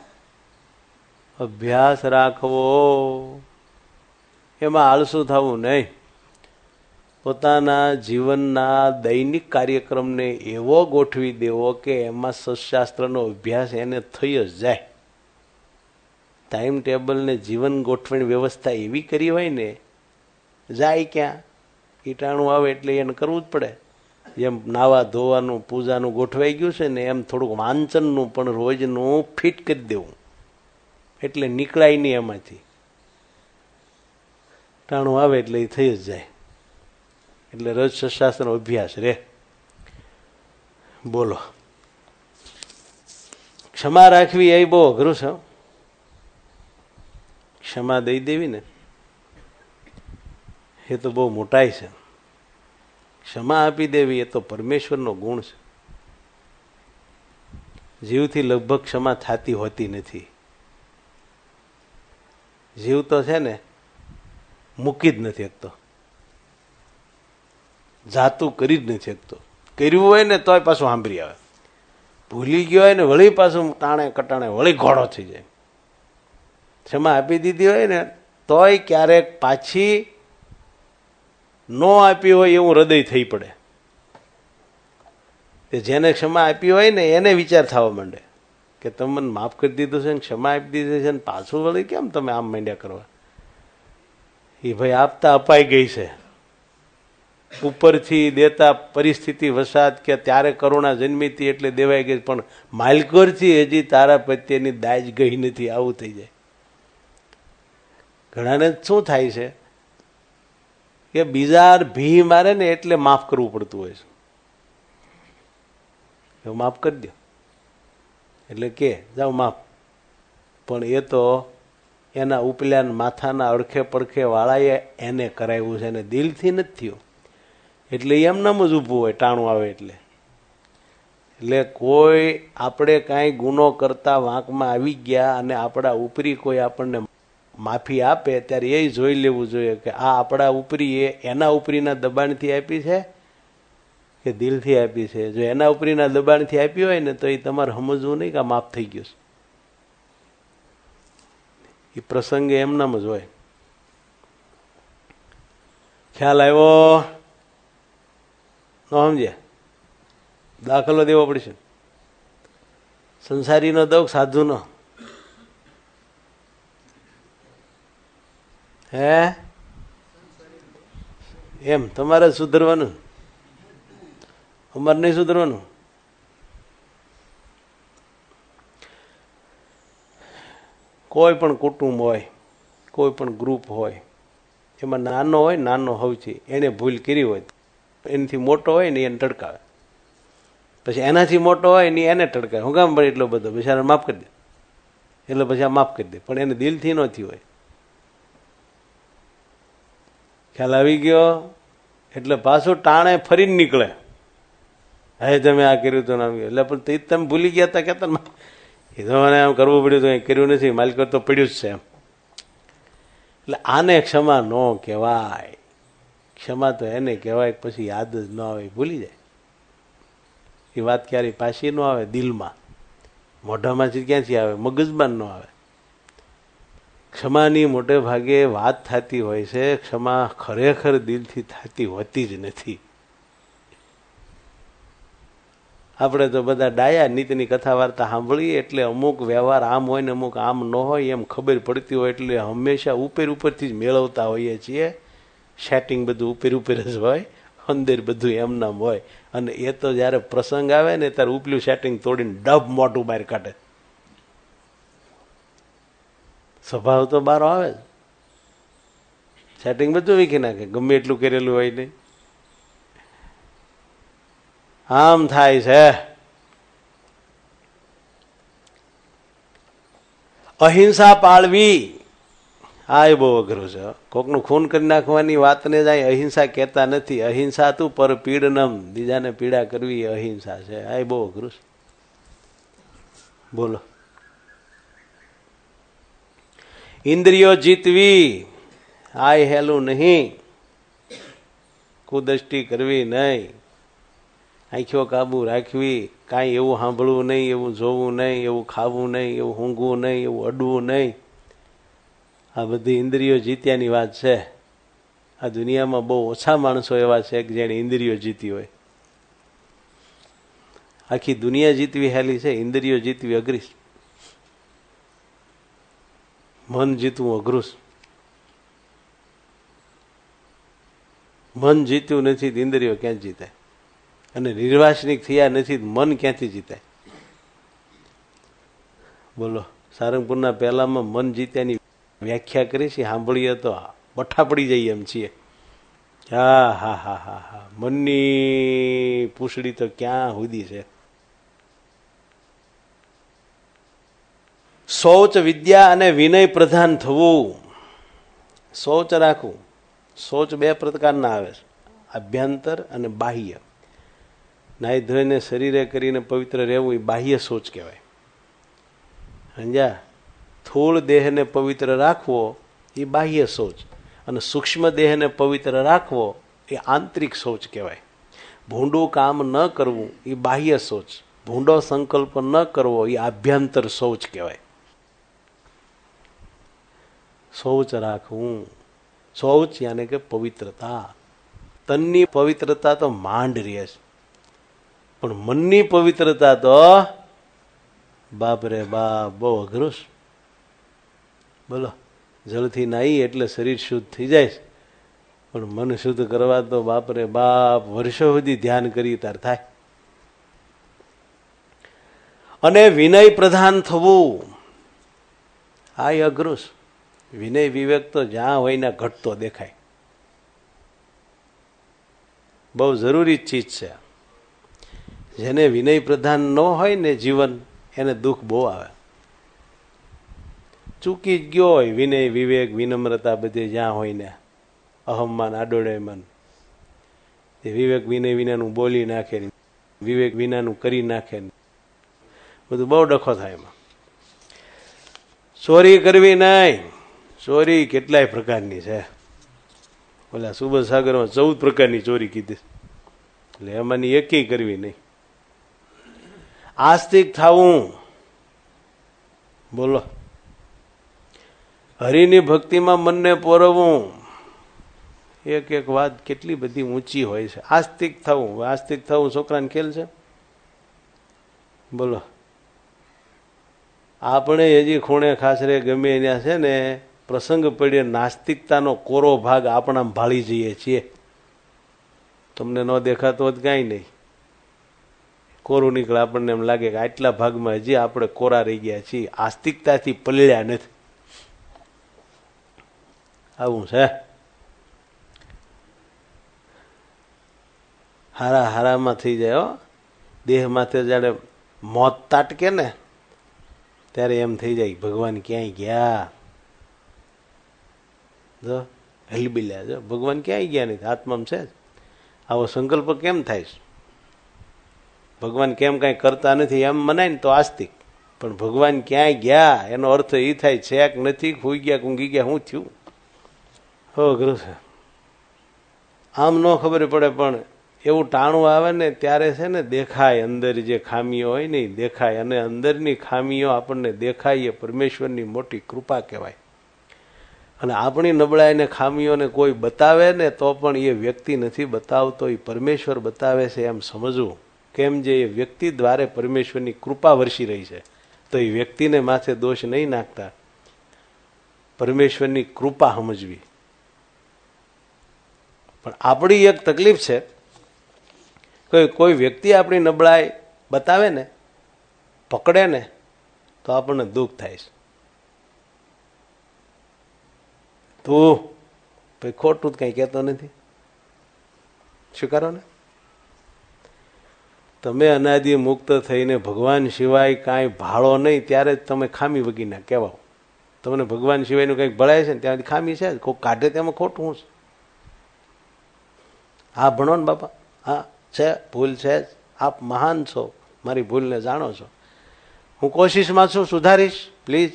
અભ્યાસ રાખવો. એમાં આળસુ થવું નહીં. પોતાના જીવનના દૈનિક કાર્યક્રમને એવો ગોઠવી દેવો કે એમાં સશાસ્ત્રનો અભ્યાસ એને થઈ જ જાય. ટાઈમ ટેબલ ને જીવન ગોઠવણી વ્યવસ્થા એવી કરી હોય ને, જાય ક્યાં કીટાણું આવે એટલે એને કરવું જ પડે. જેમ નાવા ધોવાનું પૂજાનું ગોઠવાઈ ગયું છે ને, એમ થોડુંક વાંચનનું પણ રોજનું ફિટ કરી દેવું, એટલે નીકળાય નહીં એમાંથી. ટાણું આવે એટલે એ થઈ જ જાય. એટલે રોજ સશાસ્ત્રનો અભ્યાસ રે. બોલો, ક્ષમા રાખવી એ બહુ અઘરું છે. ક્ષમા દઈ દેવી ને એ તો બહુ મોટાઈ છે. ક્ષમા આપી દેવી એ તો પરમેશ્વરનો ગુણ છે. જીવથી લગભગ ક્ષમા થતી હોતી નથી. જીવ તો છે ને મૂકી જ નથી શકતો, જાતું કરી જ નથી શકતો. કર્યું હોય ને તોય પાછું સાંભળી આવે. ભૂલી ગયો હોય ને વળી પાછું ટાણે કટાણે વળી ઘોડો થઈ જાય. ક્ષમા આપી દીધી હોય ને તોય ક્યારેક પાછી ન આપી હોય એવું હૃદય થઈ પડે. જેને ક્ષમા આપી હોય ને એને વિચાર થવા માંડે કે તમે મને માફ કરી દીધું છે ને ક્ષમા આપી દીધી છે ને પાછું વળી કેમ તમે આમ માંડ્યા કરવા. એ ભાઈ આપતા અપાઈ ગઈ છે. ઉપરથી દેતા પરિસ્થિતિ વસાત કે ત્યારે કરુણા જન્મી હતી એટલે દેવાઈ ગઈ, પણ માલકોરથી હજી તારા પ્રત્યેની દાજ ગઈ નથી. આવું થઈ જાય. ઘણાને શું થાય છે કે બીજા ભી મારે ને એટલે માફ કરવું પડતું હોય છે. એવું માફ કરી દો એટલે કે જાઓ માફ, પણ એ તો એના ઉપલ્યા માથાના અડખે પડખે વાળાએ એને કરાવ્યું છે, એને દિલથી નથી થયું. એટલે એમનામ જ ઊભું હોય ટાણું આવે એટલે. એટલે કોઈ આપણે કાંઈ ગુનો કરતા વાંકમાં આવી ગયા અને આપણા ઉપરી કોઈ આપણને માફી આપે ત્યારે એ જોઈ લેવું જોઈએ કે આ આપણા ઉપરી એ એના ઉપરીના દબાણથી આપી છે કે દિલથી આપી છે. જો એના ઉપરીના દબાણથી આપી હોય ને તો એ તમારે સમજવું નહીં કે આ માફ થઈ ગયું છે. એ પ્રસંગે એમનામ જ હોય. ખ્યાલ આવ્યો? ન સમજ્યા? દાખલો દેવો પડશે. સંસારીનો દો સાધુનો? હે એમ તમારે સુધરવાનું, અમારે નહીં સુધરવાનું. કોઈ પણ કુટુંબ હોય, કોઈ પણ ગ્રુપ હોય, એમાં નાનો હોય, નાનો સૌથી એને ભૂલ કરી હોય, એનાથી મોટો હોય ને એને ટડકાવે, પછી એનાથી મોટો હોય ને એને ટડકાવે. હું કામ પડે એટલો બધો, બિચારાને માફ કરી દે એટલે પછી આ માફ કરી દે, પણ એને દિલથી નથી હોય. ખ્યાલ આવી ગયો? એટલે પાછું ટાણે ફરીને નીકળે. હે તમે આ કર્યું તો નામ, એટલે પણ તે તમે ભૂલી ગયા હતા કેતા એ તો મને આમ કરવું પડ્યું હતું, કર્યું નથી, માલિક તો પડ્યું જ છે એમ. એટલે આને ક્ષમા ન કહેવાય. ક્ષમા તો એને કહેવાય પછી યાદ જ ન આવે, ભૂલી જાય. એ વાત ક્યારેય પાછી ન આવે દિલમાં, મોઢામાંથી ક્યાંથી આવે, મગજમાં ન આવે. ક્ષમાની મોટે ભાગે વાત થતી હોય છે, ક્ષમા ખરેખર દિલથી થતી હોતી જ નથી. આપણે તો બધા ડાયા નીતિની કથા વાર્તા સાંભળીએ એટલે અમુક વ્યવહાર આમ હોય ને અમુક આમ ન હોય એમ ખબર પડતી હોય, એટલે હંમેશા ઉપરથી જ મેળવતા હોઈએ છીએ. સેટિંગ બધું ઉપર જ હોય, અંદર બધું એમનામ હોય. અને એ તો જયારે પ્રસંગ આવે ને ત્યારે ઉપલું સેટિંગ તોડીને ડબ મોટું બહાર કાઢે. સ્વભાવ તો બહાર આવે જ, સેટિંગ બધું વીખી નાખે, ગમે એટલું કરેલું હોય નહીં. આમ થાય છે. અહિંસા પાળવી આ એ બહુ અઘરું છે. કોકનું ખૂન કરી નાખવાની વાતને જાય અહિંસા કહેતા નથી. અહિંસા તું પર પીડનમ, બીજાને પીડા કરવી અહિંસા છે. આ એ બહુ અઘરું છે. બોલો. ઇન્દ્રિયો જીતવી આ હેલું નહીં. કુદષ્ટિ કરવી નહીં, આંખો કાબુ રાખવી, કાંઈ એવું સાંભળવું નહીં, એવું જોવું નહીં, એવું ખાવું નહીં, એવું ઊંઘવું નહીં, એવું અડવું નહીં. આ બધી ઇન્દ્રિયો જીત્યાની વાત છે. આ દુનિયામાં બહુ ઓછા માણસો એવા છે કે જેને ઇન્દ્રિયો જીતી હોય. આખી દુનિયા જીતવી હેલી છે, ઇન્દ્રિયો જીતવી અઘરી. મન જીતવું અઘરું. મન જીત્યું નથી ઇન્દ્રિયો ક્યાં જીતાય? અને નિર્વાસનિક થયા નથી મન ક્યાંથી જીતાય? બોલો, સારંગપુરના પહેલામાં મન જીત્યાની વ્યાખ્યા કરી છે, સાંભળીએ તો બઠા પડી જઈએ એમ છીએ. હા હા હા હા હા, મનની પૂછડી તો ક્યાં સુધી છે. શૌચ વિદ્યા અને વિનય પ્રધાન થવું. શૌચ રાખવું. શૌચ બે પ્રકારના આવે છે, આભ્યંતર અને બાહ્ય. નાહી ધોઈને શરીરે કરીને પવિત્ર રહેવું એ બાહ્ય શૌચ કહેવાય. સમજ્યા? સ્થૂળ દેહને પવિત્ર રાખવો એ બાહ્ય શૌચ, અને સૂક્ષ્મ દેહને પવિત્ર રાખવો એ આંતરિક શૌચ કહેવાય. ભૂંડું કામ ન કરવું એ બાહ્ય શૌચ, ભૂંડો સંકલ્પ ન કરવો એ આભ્યંતર શૌચ કહેવાય. શૌચ રાખવું. શૌચ યાને કે પવિત્રતા. તનની પવિત્રતા તો માંડ રહે છે, પણ મનની પવિત્રતા તો બાપ રે બાપ બહુ અઘરું છે. બોલો, જળથી નાહી એટલે શરીર શુદ્ધ થઈ જાય, પણ મન શુદ્ધ કરવા તો બાપ રે બાપ વર્ષો સુધી ધ્યાન કરી તાર થાય. અને વિનય પ્રધાન થવું આ અઘરું છે. વિનય વિવેક તો જ્યાં હોય ને ઘટતો દેખાય. બહુ જરૂરી ચીજ છે. જેને વિનય પ્રધાન ન હોય ને જીવન, એને દુઃખ બહુ આવે. ચૂકી જ ગયો હોય વિનય વિવેક વિનમ્રતા બધે જ્યાં હોય ને, અહમમાન આડોળેમાન, એ વિવેક વિનય વિનાનું બોલી નાખે, વિવેક વિનાનું કરી નાખે, બધું બહુ ડખો થાય એમાં. ચોરી કરવી નહીં. ચોરી કેટલાય પ્રકારની છે. ઓલા સુબોધ સાગરમાં 14 પ્રકારની ચોરી કીધી, એટલે એમાંની એકેય કરવી નહીં. આસ્તિક થવું. બોલો, હરિની ભક્તિમાં મનને પોરવવું. એક એક વાત કેટલી બધી ઊંચી હોય છે. આસ્તિક થવું. આસ્તિક થવું છોકરાને ખેલ છે? બોલો, આપણે હજી ખૂણે ખાસરે ગમે ત્યાં છે ને પ્રસંગ પડ્યો, નાસ્તિકતાનો કોરો ભાગ આપણા ભાળી જઈએ છીએ. તમને ન દેખાતો જ કાંઈ નહીં, કોરું નીકળે. આપણને એમ લાગે કે આટલા ભાગમાં હજી આપણે કોરા રહી ગયા છીએ, આસ્તિકતાથી પલળ્યા નથી. આવું છે. હારા હારામાં થઈ જાય હો. દેહ માથે જાણે મોત તાટકે ને ત્યારે એમ થઈ જાય ભગવાન ક્યાંય ગયા. જો હલબિલ્યા, જો ભગવાન ક્યાંય ગયા નથી, આત્મામાં છે. આવો સંકલ્પ કેમ થાય છે? ભગવાન કેમ કાંઈ કરતા નથી એમ મનાય ને તો આસ્તિક. પણ ભગવાન ક્યાંય ગયા એનો અર્થ એ થાય છે કે નથી, ખોઈ ગયા, ઊંઘી ગયા, શું થયું? હો અઘરું છે. આમ ન ખબર પડે, પણ એવું ટાણું આવે ને ત્યારે છે ને દેખાય, અંદર જે ખામીઓ હોય ને દેખાય. અને અંદરની ખામીઓ આપણને દેખાય એ પરમેશ્વરની મોટી કૃપા કહેવાય. અને આપણી નબળાઈને ખામીઓને કોઈ બતાવે ને તો પણ એ વ્યક્તિ નથી બતાવતો, એ પરમેશ્વર બતાવે છે એમ સમજવું. કેમ? જે એ વ્યક્તિ દ્વારે પરમેશ્વરની કૃપા વરસી રહી છે, તો એ વ્યક્તિને માથે દોષ નહીં નાખતા, પરમેશ્વરની કૃપા સમજવી. પણ આપણી એક તકલીફ છે કે કોઈ વ્યક્તિ આપણી નબળાઈ બતાવે ને, પકડે ને, તો આપણને દુઃખ થાય છે. તું ભાઈ ખોટું જ કંઈ કહેતો નથી, સ્વીકારો ને. તમે અનાદિ મુક્ત થઈને ભગવાન સિવાય કાંઈ ભાળો નહીં ત્યારે જ તમે ખામી વગીના કહેવાઓ. તમને ભગવાન સિવાયનું કંઈક ભળાય છે ને ત્યાંથી ખામી છે, કોઈ કાઢે તેમાં ખોટું હું છે. હા ભણો ને બાપા, હા છે, ભૂલ છે, આપ મહાન છો, મારી ભૂલને જાણો છો, હું કોશિશમાં છું, સુધારીશ, પ્લીઝ.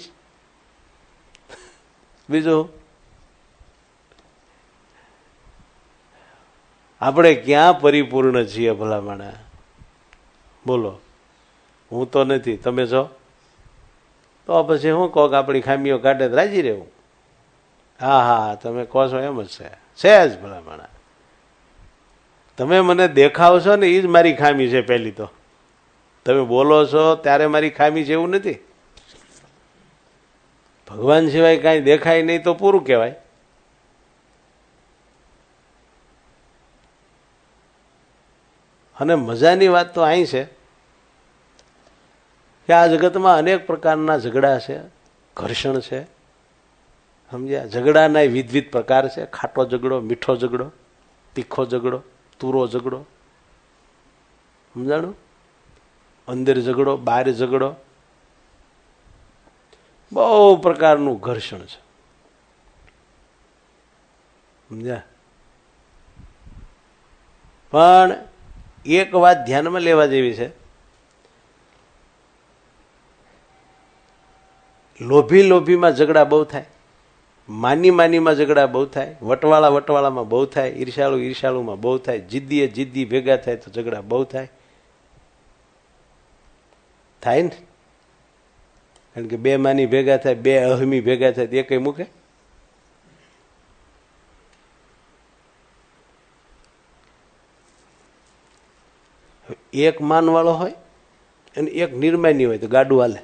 બીજું આપણે ક્યાં પરિપૂર્ણ છીએ ભલામણા? બોલો. હું તો નથી, તમે છો? તો પછી હું કહો કે આપણી ખામીઓ કાઢે રાજી રહેવું. હા હા, તમે કહો છો એમ જ છે જ ભલામણા. તમે મને દેખાવશો ને એ જ મારી ખામી છે. પહેલી તો તમે બોલો છો ત્યારે મારી ખામી છે એવું નથી. ભગવાન સિવાય કાંઈ દેખાય નહીં તો પૂરું કહેવાય. અને મજાની વાત તો અહીં છે કે આ જગતમાં અનેક પ્રકારના ઝઘડા છે, ઘર્ષણ છે. સમજ્યા? ઝઘડાના વિવિધ પ્રકાર છે. ખાટો ઝઘડો, મીઠો ઝઘડો, તીખો ઝઘડો, તુરો ઝઘડો. સમજાણું? અંદર ઝઘડો, બહાર ઝઘડો, બહુ પ્રકારનું ઘર્ષણ છે. સમજ્યા? પણ એક વાત ધ્યાનમાં લેવા જેવી છે. લોભી લોભીમાં ઝઘડા બહુ થાય, માની માનીમાં ઝઘડા બહુ થાય, વટવાળા વટવાળામાં બહુ થાય, ઈર્ષાળુ ઈર્ષાળુમાં બહુ થાય, જિદ્દીએ જિદ્દી ભેગા થાય તો ઝઘડા બહુ થાય. થાય ને? કારણ કે બે માની ભેગા થાય, બે અહમી ભેગા થાય તો એ કઈ મૂકે? એક માન વાળો હોય અને એક નિર્માની હોય તો ગાડું હાલે.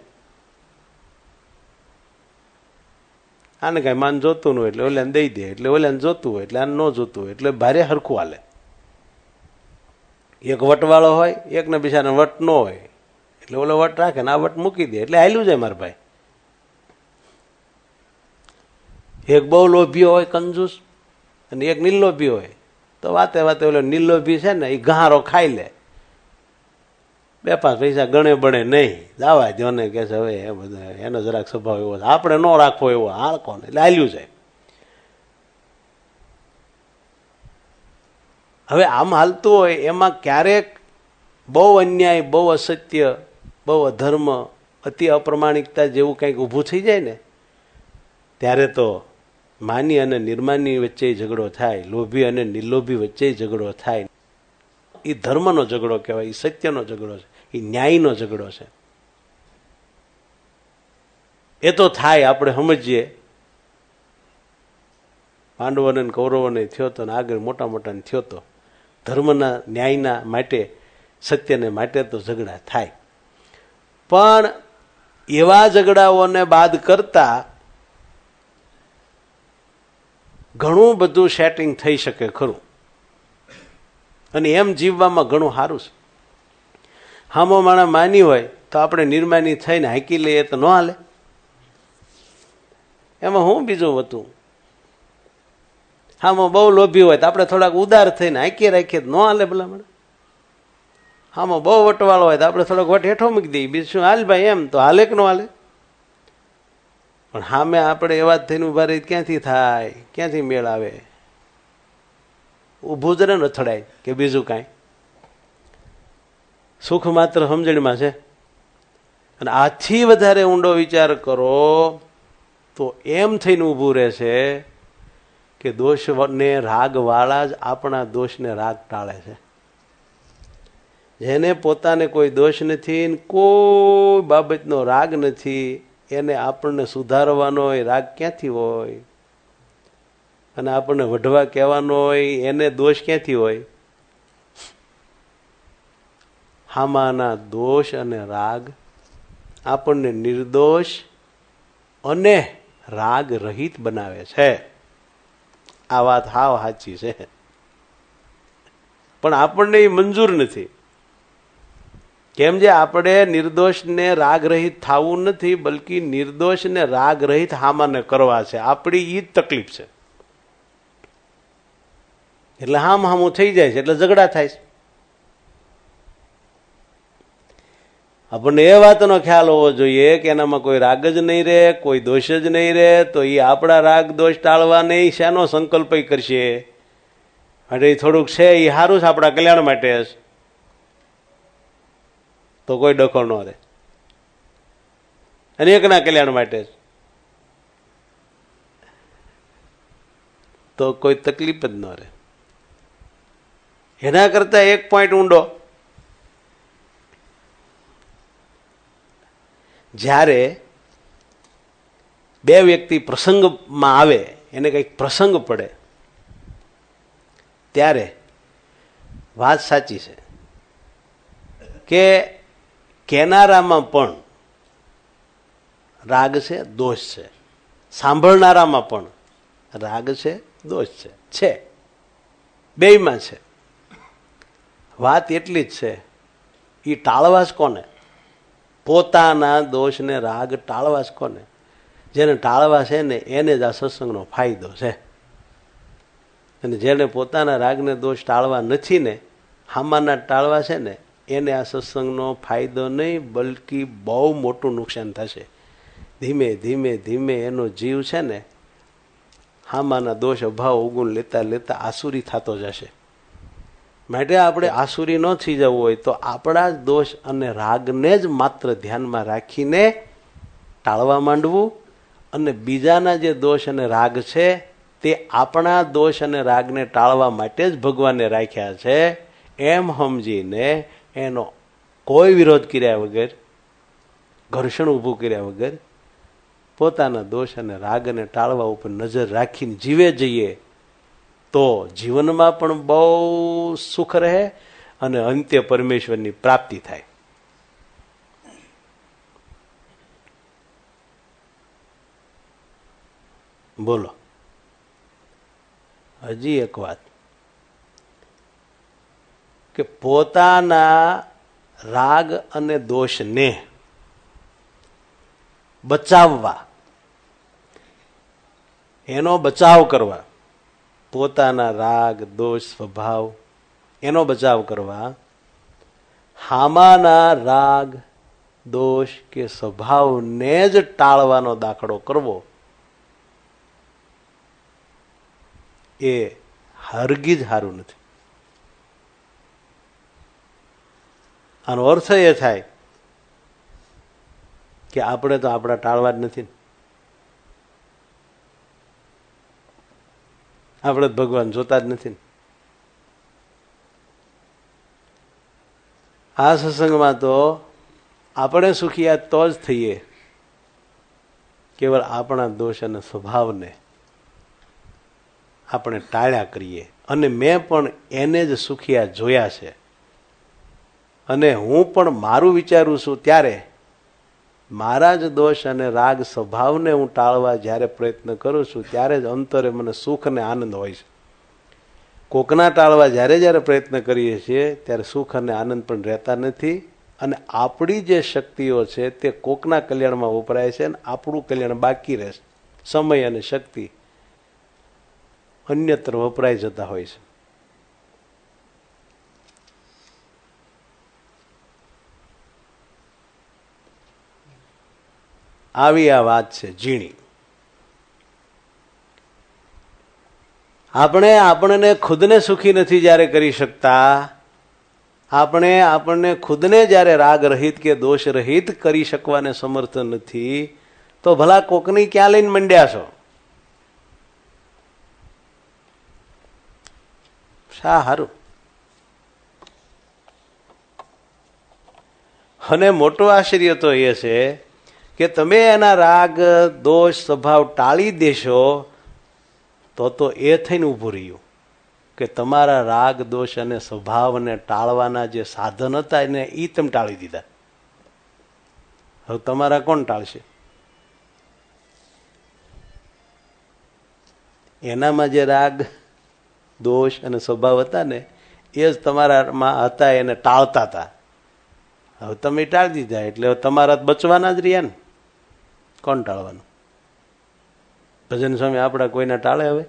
આને કઈ માન જોતું ન હોય એટલે ઓલાને દઈ દે, એટલે ઓલાને જોતું હોય એટલે આને ન જોતું હોય એટલે ભારે હરખું હાલે. એક વટવાળો હોય, એકને બિચારાને વટ ન હોય એટલે ઓલો વટ રાખે ને આ વટ મૂકી દે એટલે હાલ્યું જાય મારા ભાઈ. એક બહુ લોભી હોય કંજૂસ અને એક નિર્લોભી હોય તો વાતે વાતે ઓલો નિર્લોભી છે ને એ ઘારો ખાઈ લે, બે પાંચ પૈસા ગણે બણે નહીં, દાવા જોને કે છે હવે એ બધા એનો જરાક સ્વભાવ એવો છે, આપણે ન રાખવો એવો હાલકો ને એટલે હાલ્યું જાય. હવે આમ હાલતું હોય એમાં ક્યારેક બહુ અન્યાય, બહુ અસત્ય, બહુ અધર્મ, અતિ અપ્રમાણિકતા જેવું કંઈક ઊભું થઈ જાય ને ત્યારે તો માની અને નિર્માની વચ્ચે ઝઘડો થાય, લોભી અને નિર્લોભી વચ્ચે ઝઘડો થાય. એ ધર્મનો ઝઘડો કહેવાય, એ સત્યનો ઝઘડો છે, એ ન્યાયનો ઝઘડો છે. એ તો થાય, આપણે સમજીએ. પાંડવોને કૌરવોને થયો તો ને આગળ મોટા મોટાને થયો તો ધર્મના ન્યાયના માટે, સત્યને માટે તો ઝઘડા થાય. પણ એવા ઝઘડાઓને બાદ કરતા ઘણું બધું સેટિંગ થઈ શકે ખરું અને એમ જીવવામાં ઘણું સારું છે. હામો માણા માની હોય તો આપણે નિર્માની થઈને હાંકી લઈએ તો ન હાલે? એમાં હું બીજું હતું? હામો બહુ લોભી હોય તો આપણે થોડાક ઉદાર થઈને હાંકી રાખીએ તો ન હાલે ભલામણ? હામો બહુ વટવાળો હોય તો આપણે થોડોક વટ હેઠો મૂકી દઈએ, બીજું શું? હાલ ભાઈ, એમ તો હાલે કે ન હાલે? પણ સામે આપણે એવા જ થઈને ઉભા રહી ક્યાંથી થાય? ક્યાંથી મેળ આવે? ઊભું જ રહે ને અથડાય કે બીજું કાંઈ? સુખ માત્ર સમજણમાં છે. અને આથી વધારે ઊંડો વિચાર કરો તો એમ થઈને ઊભું રહેશે કે દોષને રાગ વાળા જ આપણા દોષને રાગ ટાળે છે. જેને પોતાને કોઈ દોષ નથી, કોઈ બાબતનો રાગ નથી, એને આપણને સુધારવાનો હોય રાગ ક્યાંથી હોય? અને આપણને વઢવા કહેવાનો હોય એને દોષ ક્યાંથી હોય? હામાના દોષ અને રાગ આપણને નિર્દોષ અને રાગ રહિત બનાવે છે. આ વાત હાવ સાચી છે, પણ આપણને એ મંજૂર નથી. કેમ? જે આપણે નિર્દોષને રાગ રહિત થવું નથી, બલકી નિર્દોષને રાગ રહિત હામાને કરવા છે. આપણી ઈ જ તકલીફ છે. એટલે હામું થઈ જાય છે એટલે ઝઘડા થાય છે. આપણને એ વાતનો ખ્યાલ હોવો જોઈએ કે એનામાં કોઈ રાગ જ નહીં રહે, કોઈ દોષ જ નહીં રહે, તો એ આપણા રાગ દોષ ટાળવા નહીં શાનો સંકલ્પ કરશે? અને એ થોડુંક છે એ સારું છે, આપણા કલ્યાણ માટે છે, તો કોઈ ડખો ન રહે. અને એકના કલ્યાણ માટે તો કોઈ તકલીફ જ ન રહે. એના કરતા 1 પોઈન્ટ ઊંડો, જ્યારે બે વ્યક્તિ પ્રસંગમાં આવે, એને કંઈક પ્રસંગ પડે, ત્યારે વાત સાચી છે કે કેનારામાં પણ રાગ છે, દોષ છે, સાંભળનારામાં પણ રાગ છે, દોષ છે, બેયમાં છે. વાત એટલી જ છે, એ ટાળવા જ કોને? પોતાના દોષને રાગ ટાળવા જ કોને? જેને ટાળવા છે ને એને જ આ સત્સંગનો ફાયદો છે. અને જેને પોતાના રાગને દોષ ટાળવા નથી ને, હામાના ટાળવા છે ને, એને આ સત્સંગનો ફાયદો નહીં, બલકી બહુ મોટું નુકસાન થશે. ધીમે ધીમે ધીમે એનો જીવ છે ને હામાના દોષ અભાવ અવગુણ લેતા લેતા આસુરી થતો જશે. માટે આપણે આસુરી ન થઈ જવું હોય તો આપણા જ દોષ અને રાગને જ માત્ર ધ્યાનમાં રાખીને ટાળવા માંડવું, અને બીજાના જે દોષ અને રાગ છે તે આપણા દોષ અને રાગને ટાળવા માટે જ ભગવાને રાખ્યા છે એમ સમજીને એનો કોઈ વિરોધ કર્યા વગર, ઘર્ષણ ઊભું કર્યા વગર પોતાના દોષ અને રાગને ટાળવા ઉપર નજર રાખીને જીવે જઈએ તો જીવનમાં પણ બહુ સુખ રહે અને અંત્ય પરમેશ્વરની પ્રાપ્તિ થાય. બોલો. હજી એક વાત કે પોતાના રાગ અને દોષને બચાવવા, એનો બચાવ કરવા, પોતાના રાગ દોષ સ્વભાવ એનો બચાવ કરવા, હામાના રાગ દોષ કે સ્વભાવને જ ટાળવાનો દાખલો કરવો, એ હરગીજ સારું નથી. આનો અર્થ એ થાય કે આપણે તો આપણા ટાળવા જ નથી, આપણે ભગવાન જોતા જ નથી. આ સત્સંગમાં તો આપણે સુખિયા તો જ થઈએ કેવળ આપણા દોષ અને સ્વભાવને આપણે ટાળ્યા કરીએ. અને મેં પણ એને જ સુખિયા જોયા છે, અને હું પણ મારું વિચારું છું ત્યારે મારા જ દોષ અને રાગ સ્વભાવને હું ટાળવા જ્યારે પ્રયત્ન કરું છું ત્યારે જ અંતરે મને સુખ અને આનંદ હોય છે. કોકના ટાળવા જ્યારે જ્યારે પ્રયત્ન કરીએ છીએ ત્યારે સુખ અને આનંદ પણ રહેતા નથી, અને આપણી જે શક્તિઓ છે તે કોકના કલ્યાણમાં વપરાય છે અને આપણું કલ્યાણ બાકી રહે છે. સમય અને શક્તિ અન્યત્ર વપરાઈ જતા હોય છે. આવી આ વાત છે ઝીણી. આપણે આપણને ખુદને સુખી નથી જ્યારે કરી શકતા, આપણને ખુદને જ્યારે રાગ રહિત કે દોષ રહિત કરી શકવાને સમર્થ નથી, તો ભલા કોકની ક્યાં લઈને મંડ્યા છો? શા હારું? અને મોટો આશ્ચર્ય તો એ છે કે તમે એના રાગ દોષ સ્વભાવ ટાળી દેશો તો એ થઈને ઊભું રહ્યું કે તમારા રાગ દોષ અને સ્વભાવને ટાળવાના જે સાધન હતા એને એ તમે ટાળી દીધા. હવે તમારા કોણ ટાળશે? એનામાં જે રાગ દોષ અને સ્વભાવ હતા ને એ જ તમારામાં હતા, એને ટાળતા હતા. હવે તમે ટાળી દીધા એટલે તમારા બચવાના જ રહ્યા ને. કોણ ટાળવાનું? ભજન સ્વામી આપણા કોઈને ટાળે? હવે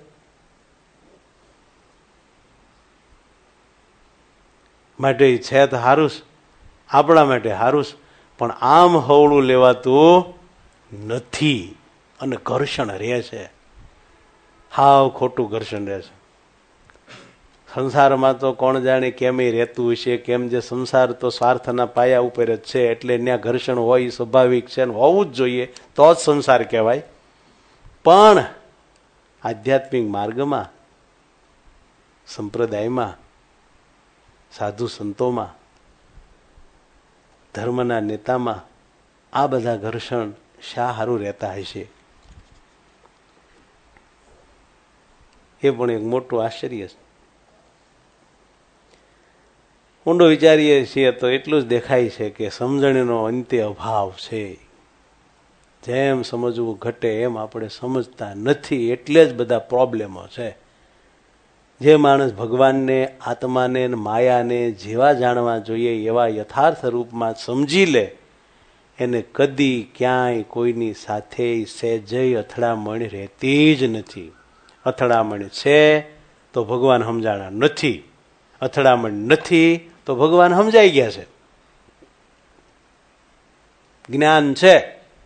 માટે છે તો હારું, આપણા માટે હારું, પણ આમ હવળું લેવાતું નથી અને ઘર્ષણ રહે છે, હાવ ખોટું ઘર્ષણ રહે છે. સંસારમાં તો કોણ જાણે કેમ રહેતું હશે, કેમ જે સંસાર તો સ્વાર્થના પાયા ઉપર જ છે એટલે ત્યાં ઘર્ષણ હોય સ્વાભાવિક છે, હોવું જ જોઈએ, તો જ સંસાર કહેવાય. પણ આધ્યાત્મિક માર્ગમાં સંપ્રદાયમાં સાધુ સંતોમાં, ધર્મના નેતામાં આ બધા ઘર્ષણ શા હારું રહેતા હશે? એ પણ એક મોટું આશ્ચર્ય છે. ઊંડો વિચારીએ છીએ તો એટલું જ દેખાય છે કે સમજણનો અંતે અભાવ છે. જેમ સમજવું ઘટે એમ આપણે સમજતા નથી, એટલે જ બધા પ્રોબ્લેમો છે. જે માણસ ભગવાનને, આત્માને, માયાને જેવા જાણવા જોઈએ એવા યથાર્થ રૂપમાં સમજી લે, એને કદી ક્યાંય કોઈની સાથે સહેજય અથડામણ રહેતી જ નથી. અથડામણ છે તો ભગવાન સમજાણા નથી, અથડામણ નથી તો ભગવાન સમજાઈ ગયા છે. જ્ઞાન છે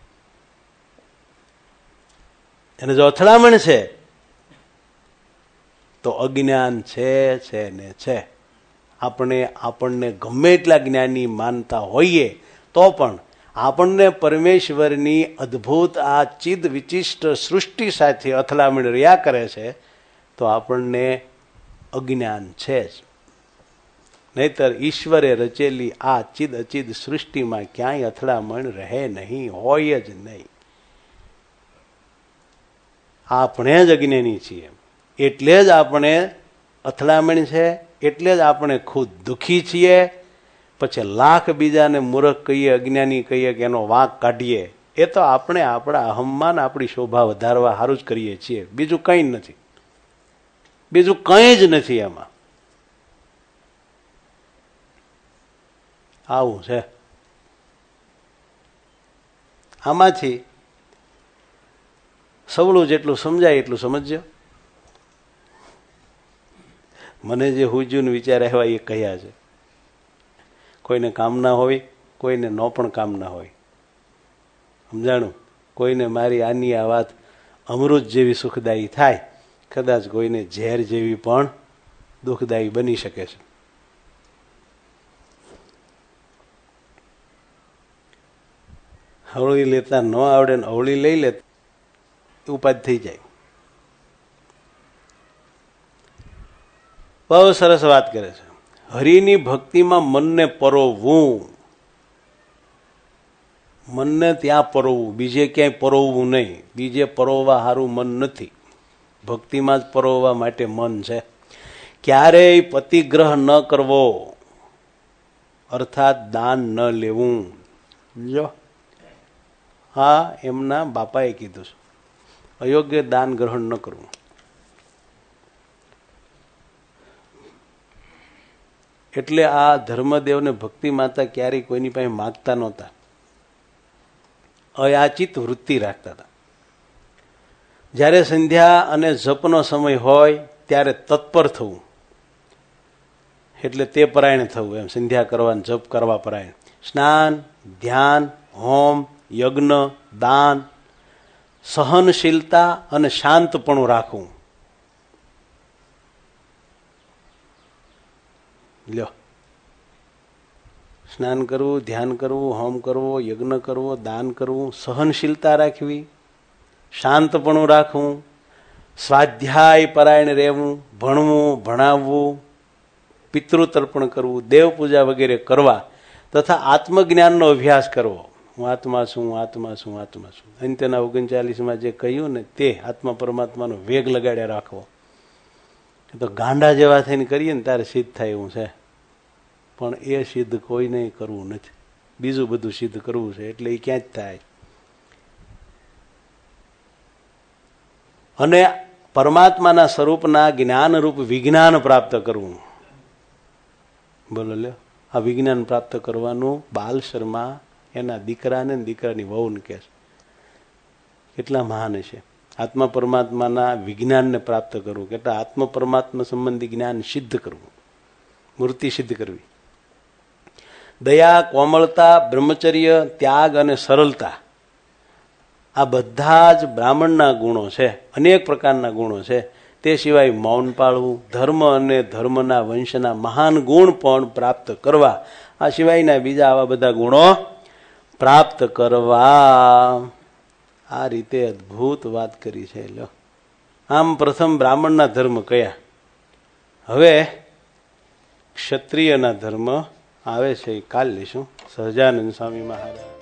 અને જો અથડામણ છે તો અજ્ઞાન છે ને છે. આપણને ગમે એટલા જ્ઞાની માનતા હોઈએ તો પણ આપણને પરમેશ્વરની અદ્ભુત આ ચિદ વિચિષ્ટ સૃષ્ટિ સાથે અથડામણ રહ્યા કરે છે તો આપણને અજ્ઞાન છે જ. નહીતર ઈશ્વરે રચેલી આ ચિદ અચિદ સૃષ્ટિમાં ક્યાંય અથડામણ રહે નહીં, હોય જ નહીં. આપણે જ અજ્ઞાની છીએ, એટલે જ આપણે અથડામણ છે, એટલે જ આપણે ખુદ દુઃખી છીએ. પછી લાખ બીજાને મૂર્ખ કહીએ, અજ્ઞાની કહીએ કે એનો વાંક કાઢીએ, એ તો આપણે આપણા અહમ્માન, આપણી શોભા વધારવા સારું જ કરીએ છીએ. બીજું કંઈ નથી, બીજું કંઈ જ નથી એમાં. આવું છે. આમાંથી સવળું જેટલું સમજાય એટલું સમજજો. મને જે હુજ્યું વિચાર આવ્યા એ કહ્યા છે. કોઈને કામ ના હોય, કોઈને ન પણ કામ ના હોય. સમજાણું? કોઈને મારી આની આ વાત અમૃત જેવી સુખદાયી થાય, કદાચ કોઈને ઝેર જેવી પણ દુઃખદાયી બની શકે છે. હવળી લેતા ન આવડે ને અવળી લઈ લે ઉપાધિ થઈ જાય. બહુ સરસ વાત કરે છે. હરિની ભક્તિમાં મનને પરોવવું, મનને ત્યાં પરોવવું, બીજે ક્યાંય પરોવવું નહીં. બીજે પરોવવા સારું મન નથી, ભક્તિમાં જ પરોવવા માટે મન છે. ક્યારેય પતિગ્રહ ન કરવો, અર્થાત દાન ન લેવું. જો હા, એમના બાપાએ કીધું છે, અયોગ્ય દાન ગ્રહણ ન કરવું. એટલે આ ધર્મદેવને ભક્તિ માતા ક્યારેય કોઈની પાસે માગતા નહોતા, અયાચિત વૃત્તિ રાખતા હતા. જ્યારે સંધ્યા અને જપનો સમય હોય ત્યારે તત્પર થવું, એટલે તે પરાયણ થવું. એમ સંધ્યા કરવા, જપ કરવા પરાયણ. સ્નાન, ધ્યાન, હોમ, યજ્ઞ, દાન, સહનશીલતા અને શાંતપણું રાખવું. લ્યો, સ્નાન કરવું, ધ્યાન કરવું, હોમ કરવો, યજ્ઞ કરવો, દાન કરવું, સહનશીલતા રાખવી, શાંતપણું રાખવું, સ્વાધ્યાય પરાયણ રહેવું, ભણવું, ભણાવવું, પિતૃતર્પણ કરવું, દેવ પૂજા વગેરે કરવા તથા આત્મજ્ઞાનનો અભ્યાસ કરવો. હું આત્મા છું, આત્મા છું, આત્મા છું. અંત્યના 39માં જે કહ્યું ને તે આત્મા પરમાત્માનો વેગ લગાડ્યા રાખવો. તો ગાંડા જેવા થઈને કરીએ ને ત્યારે સિદ્ધ થાય એવું છે, પણ એ સિદ્ધ કોઈને કરવું નથી. બીજું બધું સિદ્ધ કરવું છે, એટલે એ ક્યાં જ થાય. અને પરમાત્માના સ્વરૂપના જ્ઞાનરૂપ વિજ્ઞાન પ્રાપ્ત કરવું. બોલો લ્યો, આ વિજ્ઞાન પ્રાપ્ત કરવાનું બાલ શર્મા એના દીકરાને દીકરાની વહુને કહે છે. કેટલા મહાન છે. આત્મા પરમાત્માના વિજ્ઞાનને પ્રાપ્ત કરવું, કેટલા આત્મ પરમાત્મા સંબંધી જ્ઞાન સિદ્ધ કરવું, મૂર્તિ સિદ્ધ કરવી. દયા, કોમળતા, બ્રહ્મચર્ય, ત્યાગ અને સરળતા, આ બધા જ બ્રાહ્મણના ગુણો છે. અનેક પ્રકારના ગુણો છે. તે સિવાય મૌન પાળવું, ધર્મ અને ધર્મના વંશના મહાન ગુણ પણ પ્રાપ્ત કરવા. આ સિવાયના બીજા આવા બધા ગુણો પ્રાપ્ત કરવા. આ રીતે અદ્ભુત વાત કરી છે. લો, આમ પ્રથમ બ્રાહ્મણના ધર્મ કયા. હવે ક્ષત્રિયના ધર્મ આવે છે એ કાલ લઈશું. સહજાનંદ સ્વામી મહારાજ.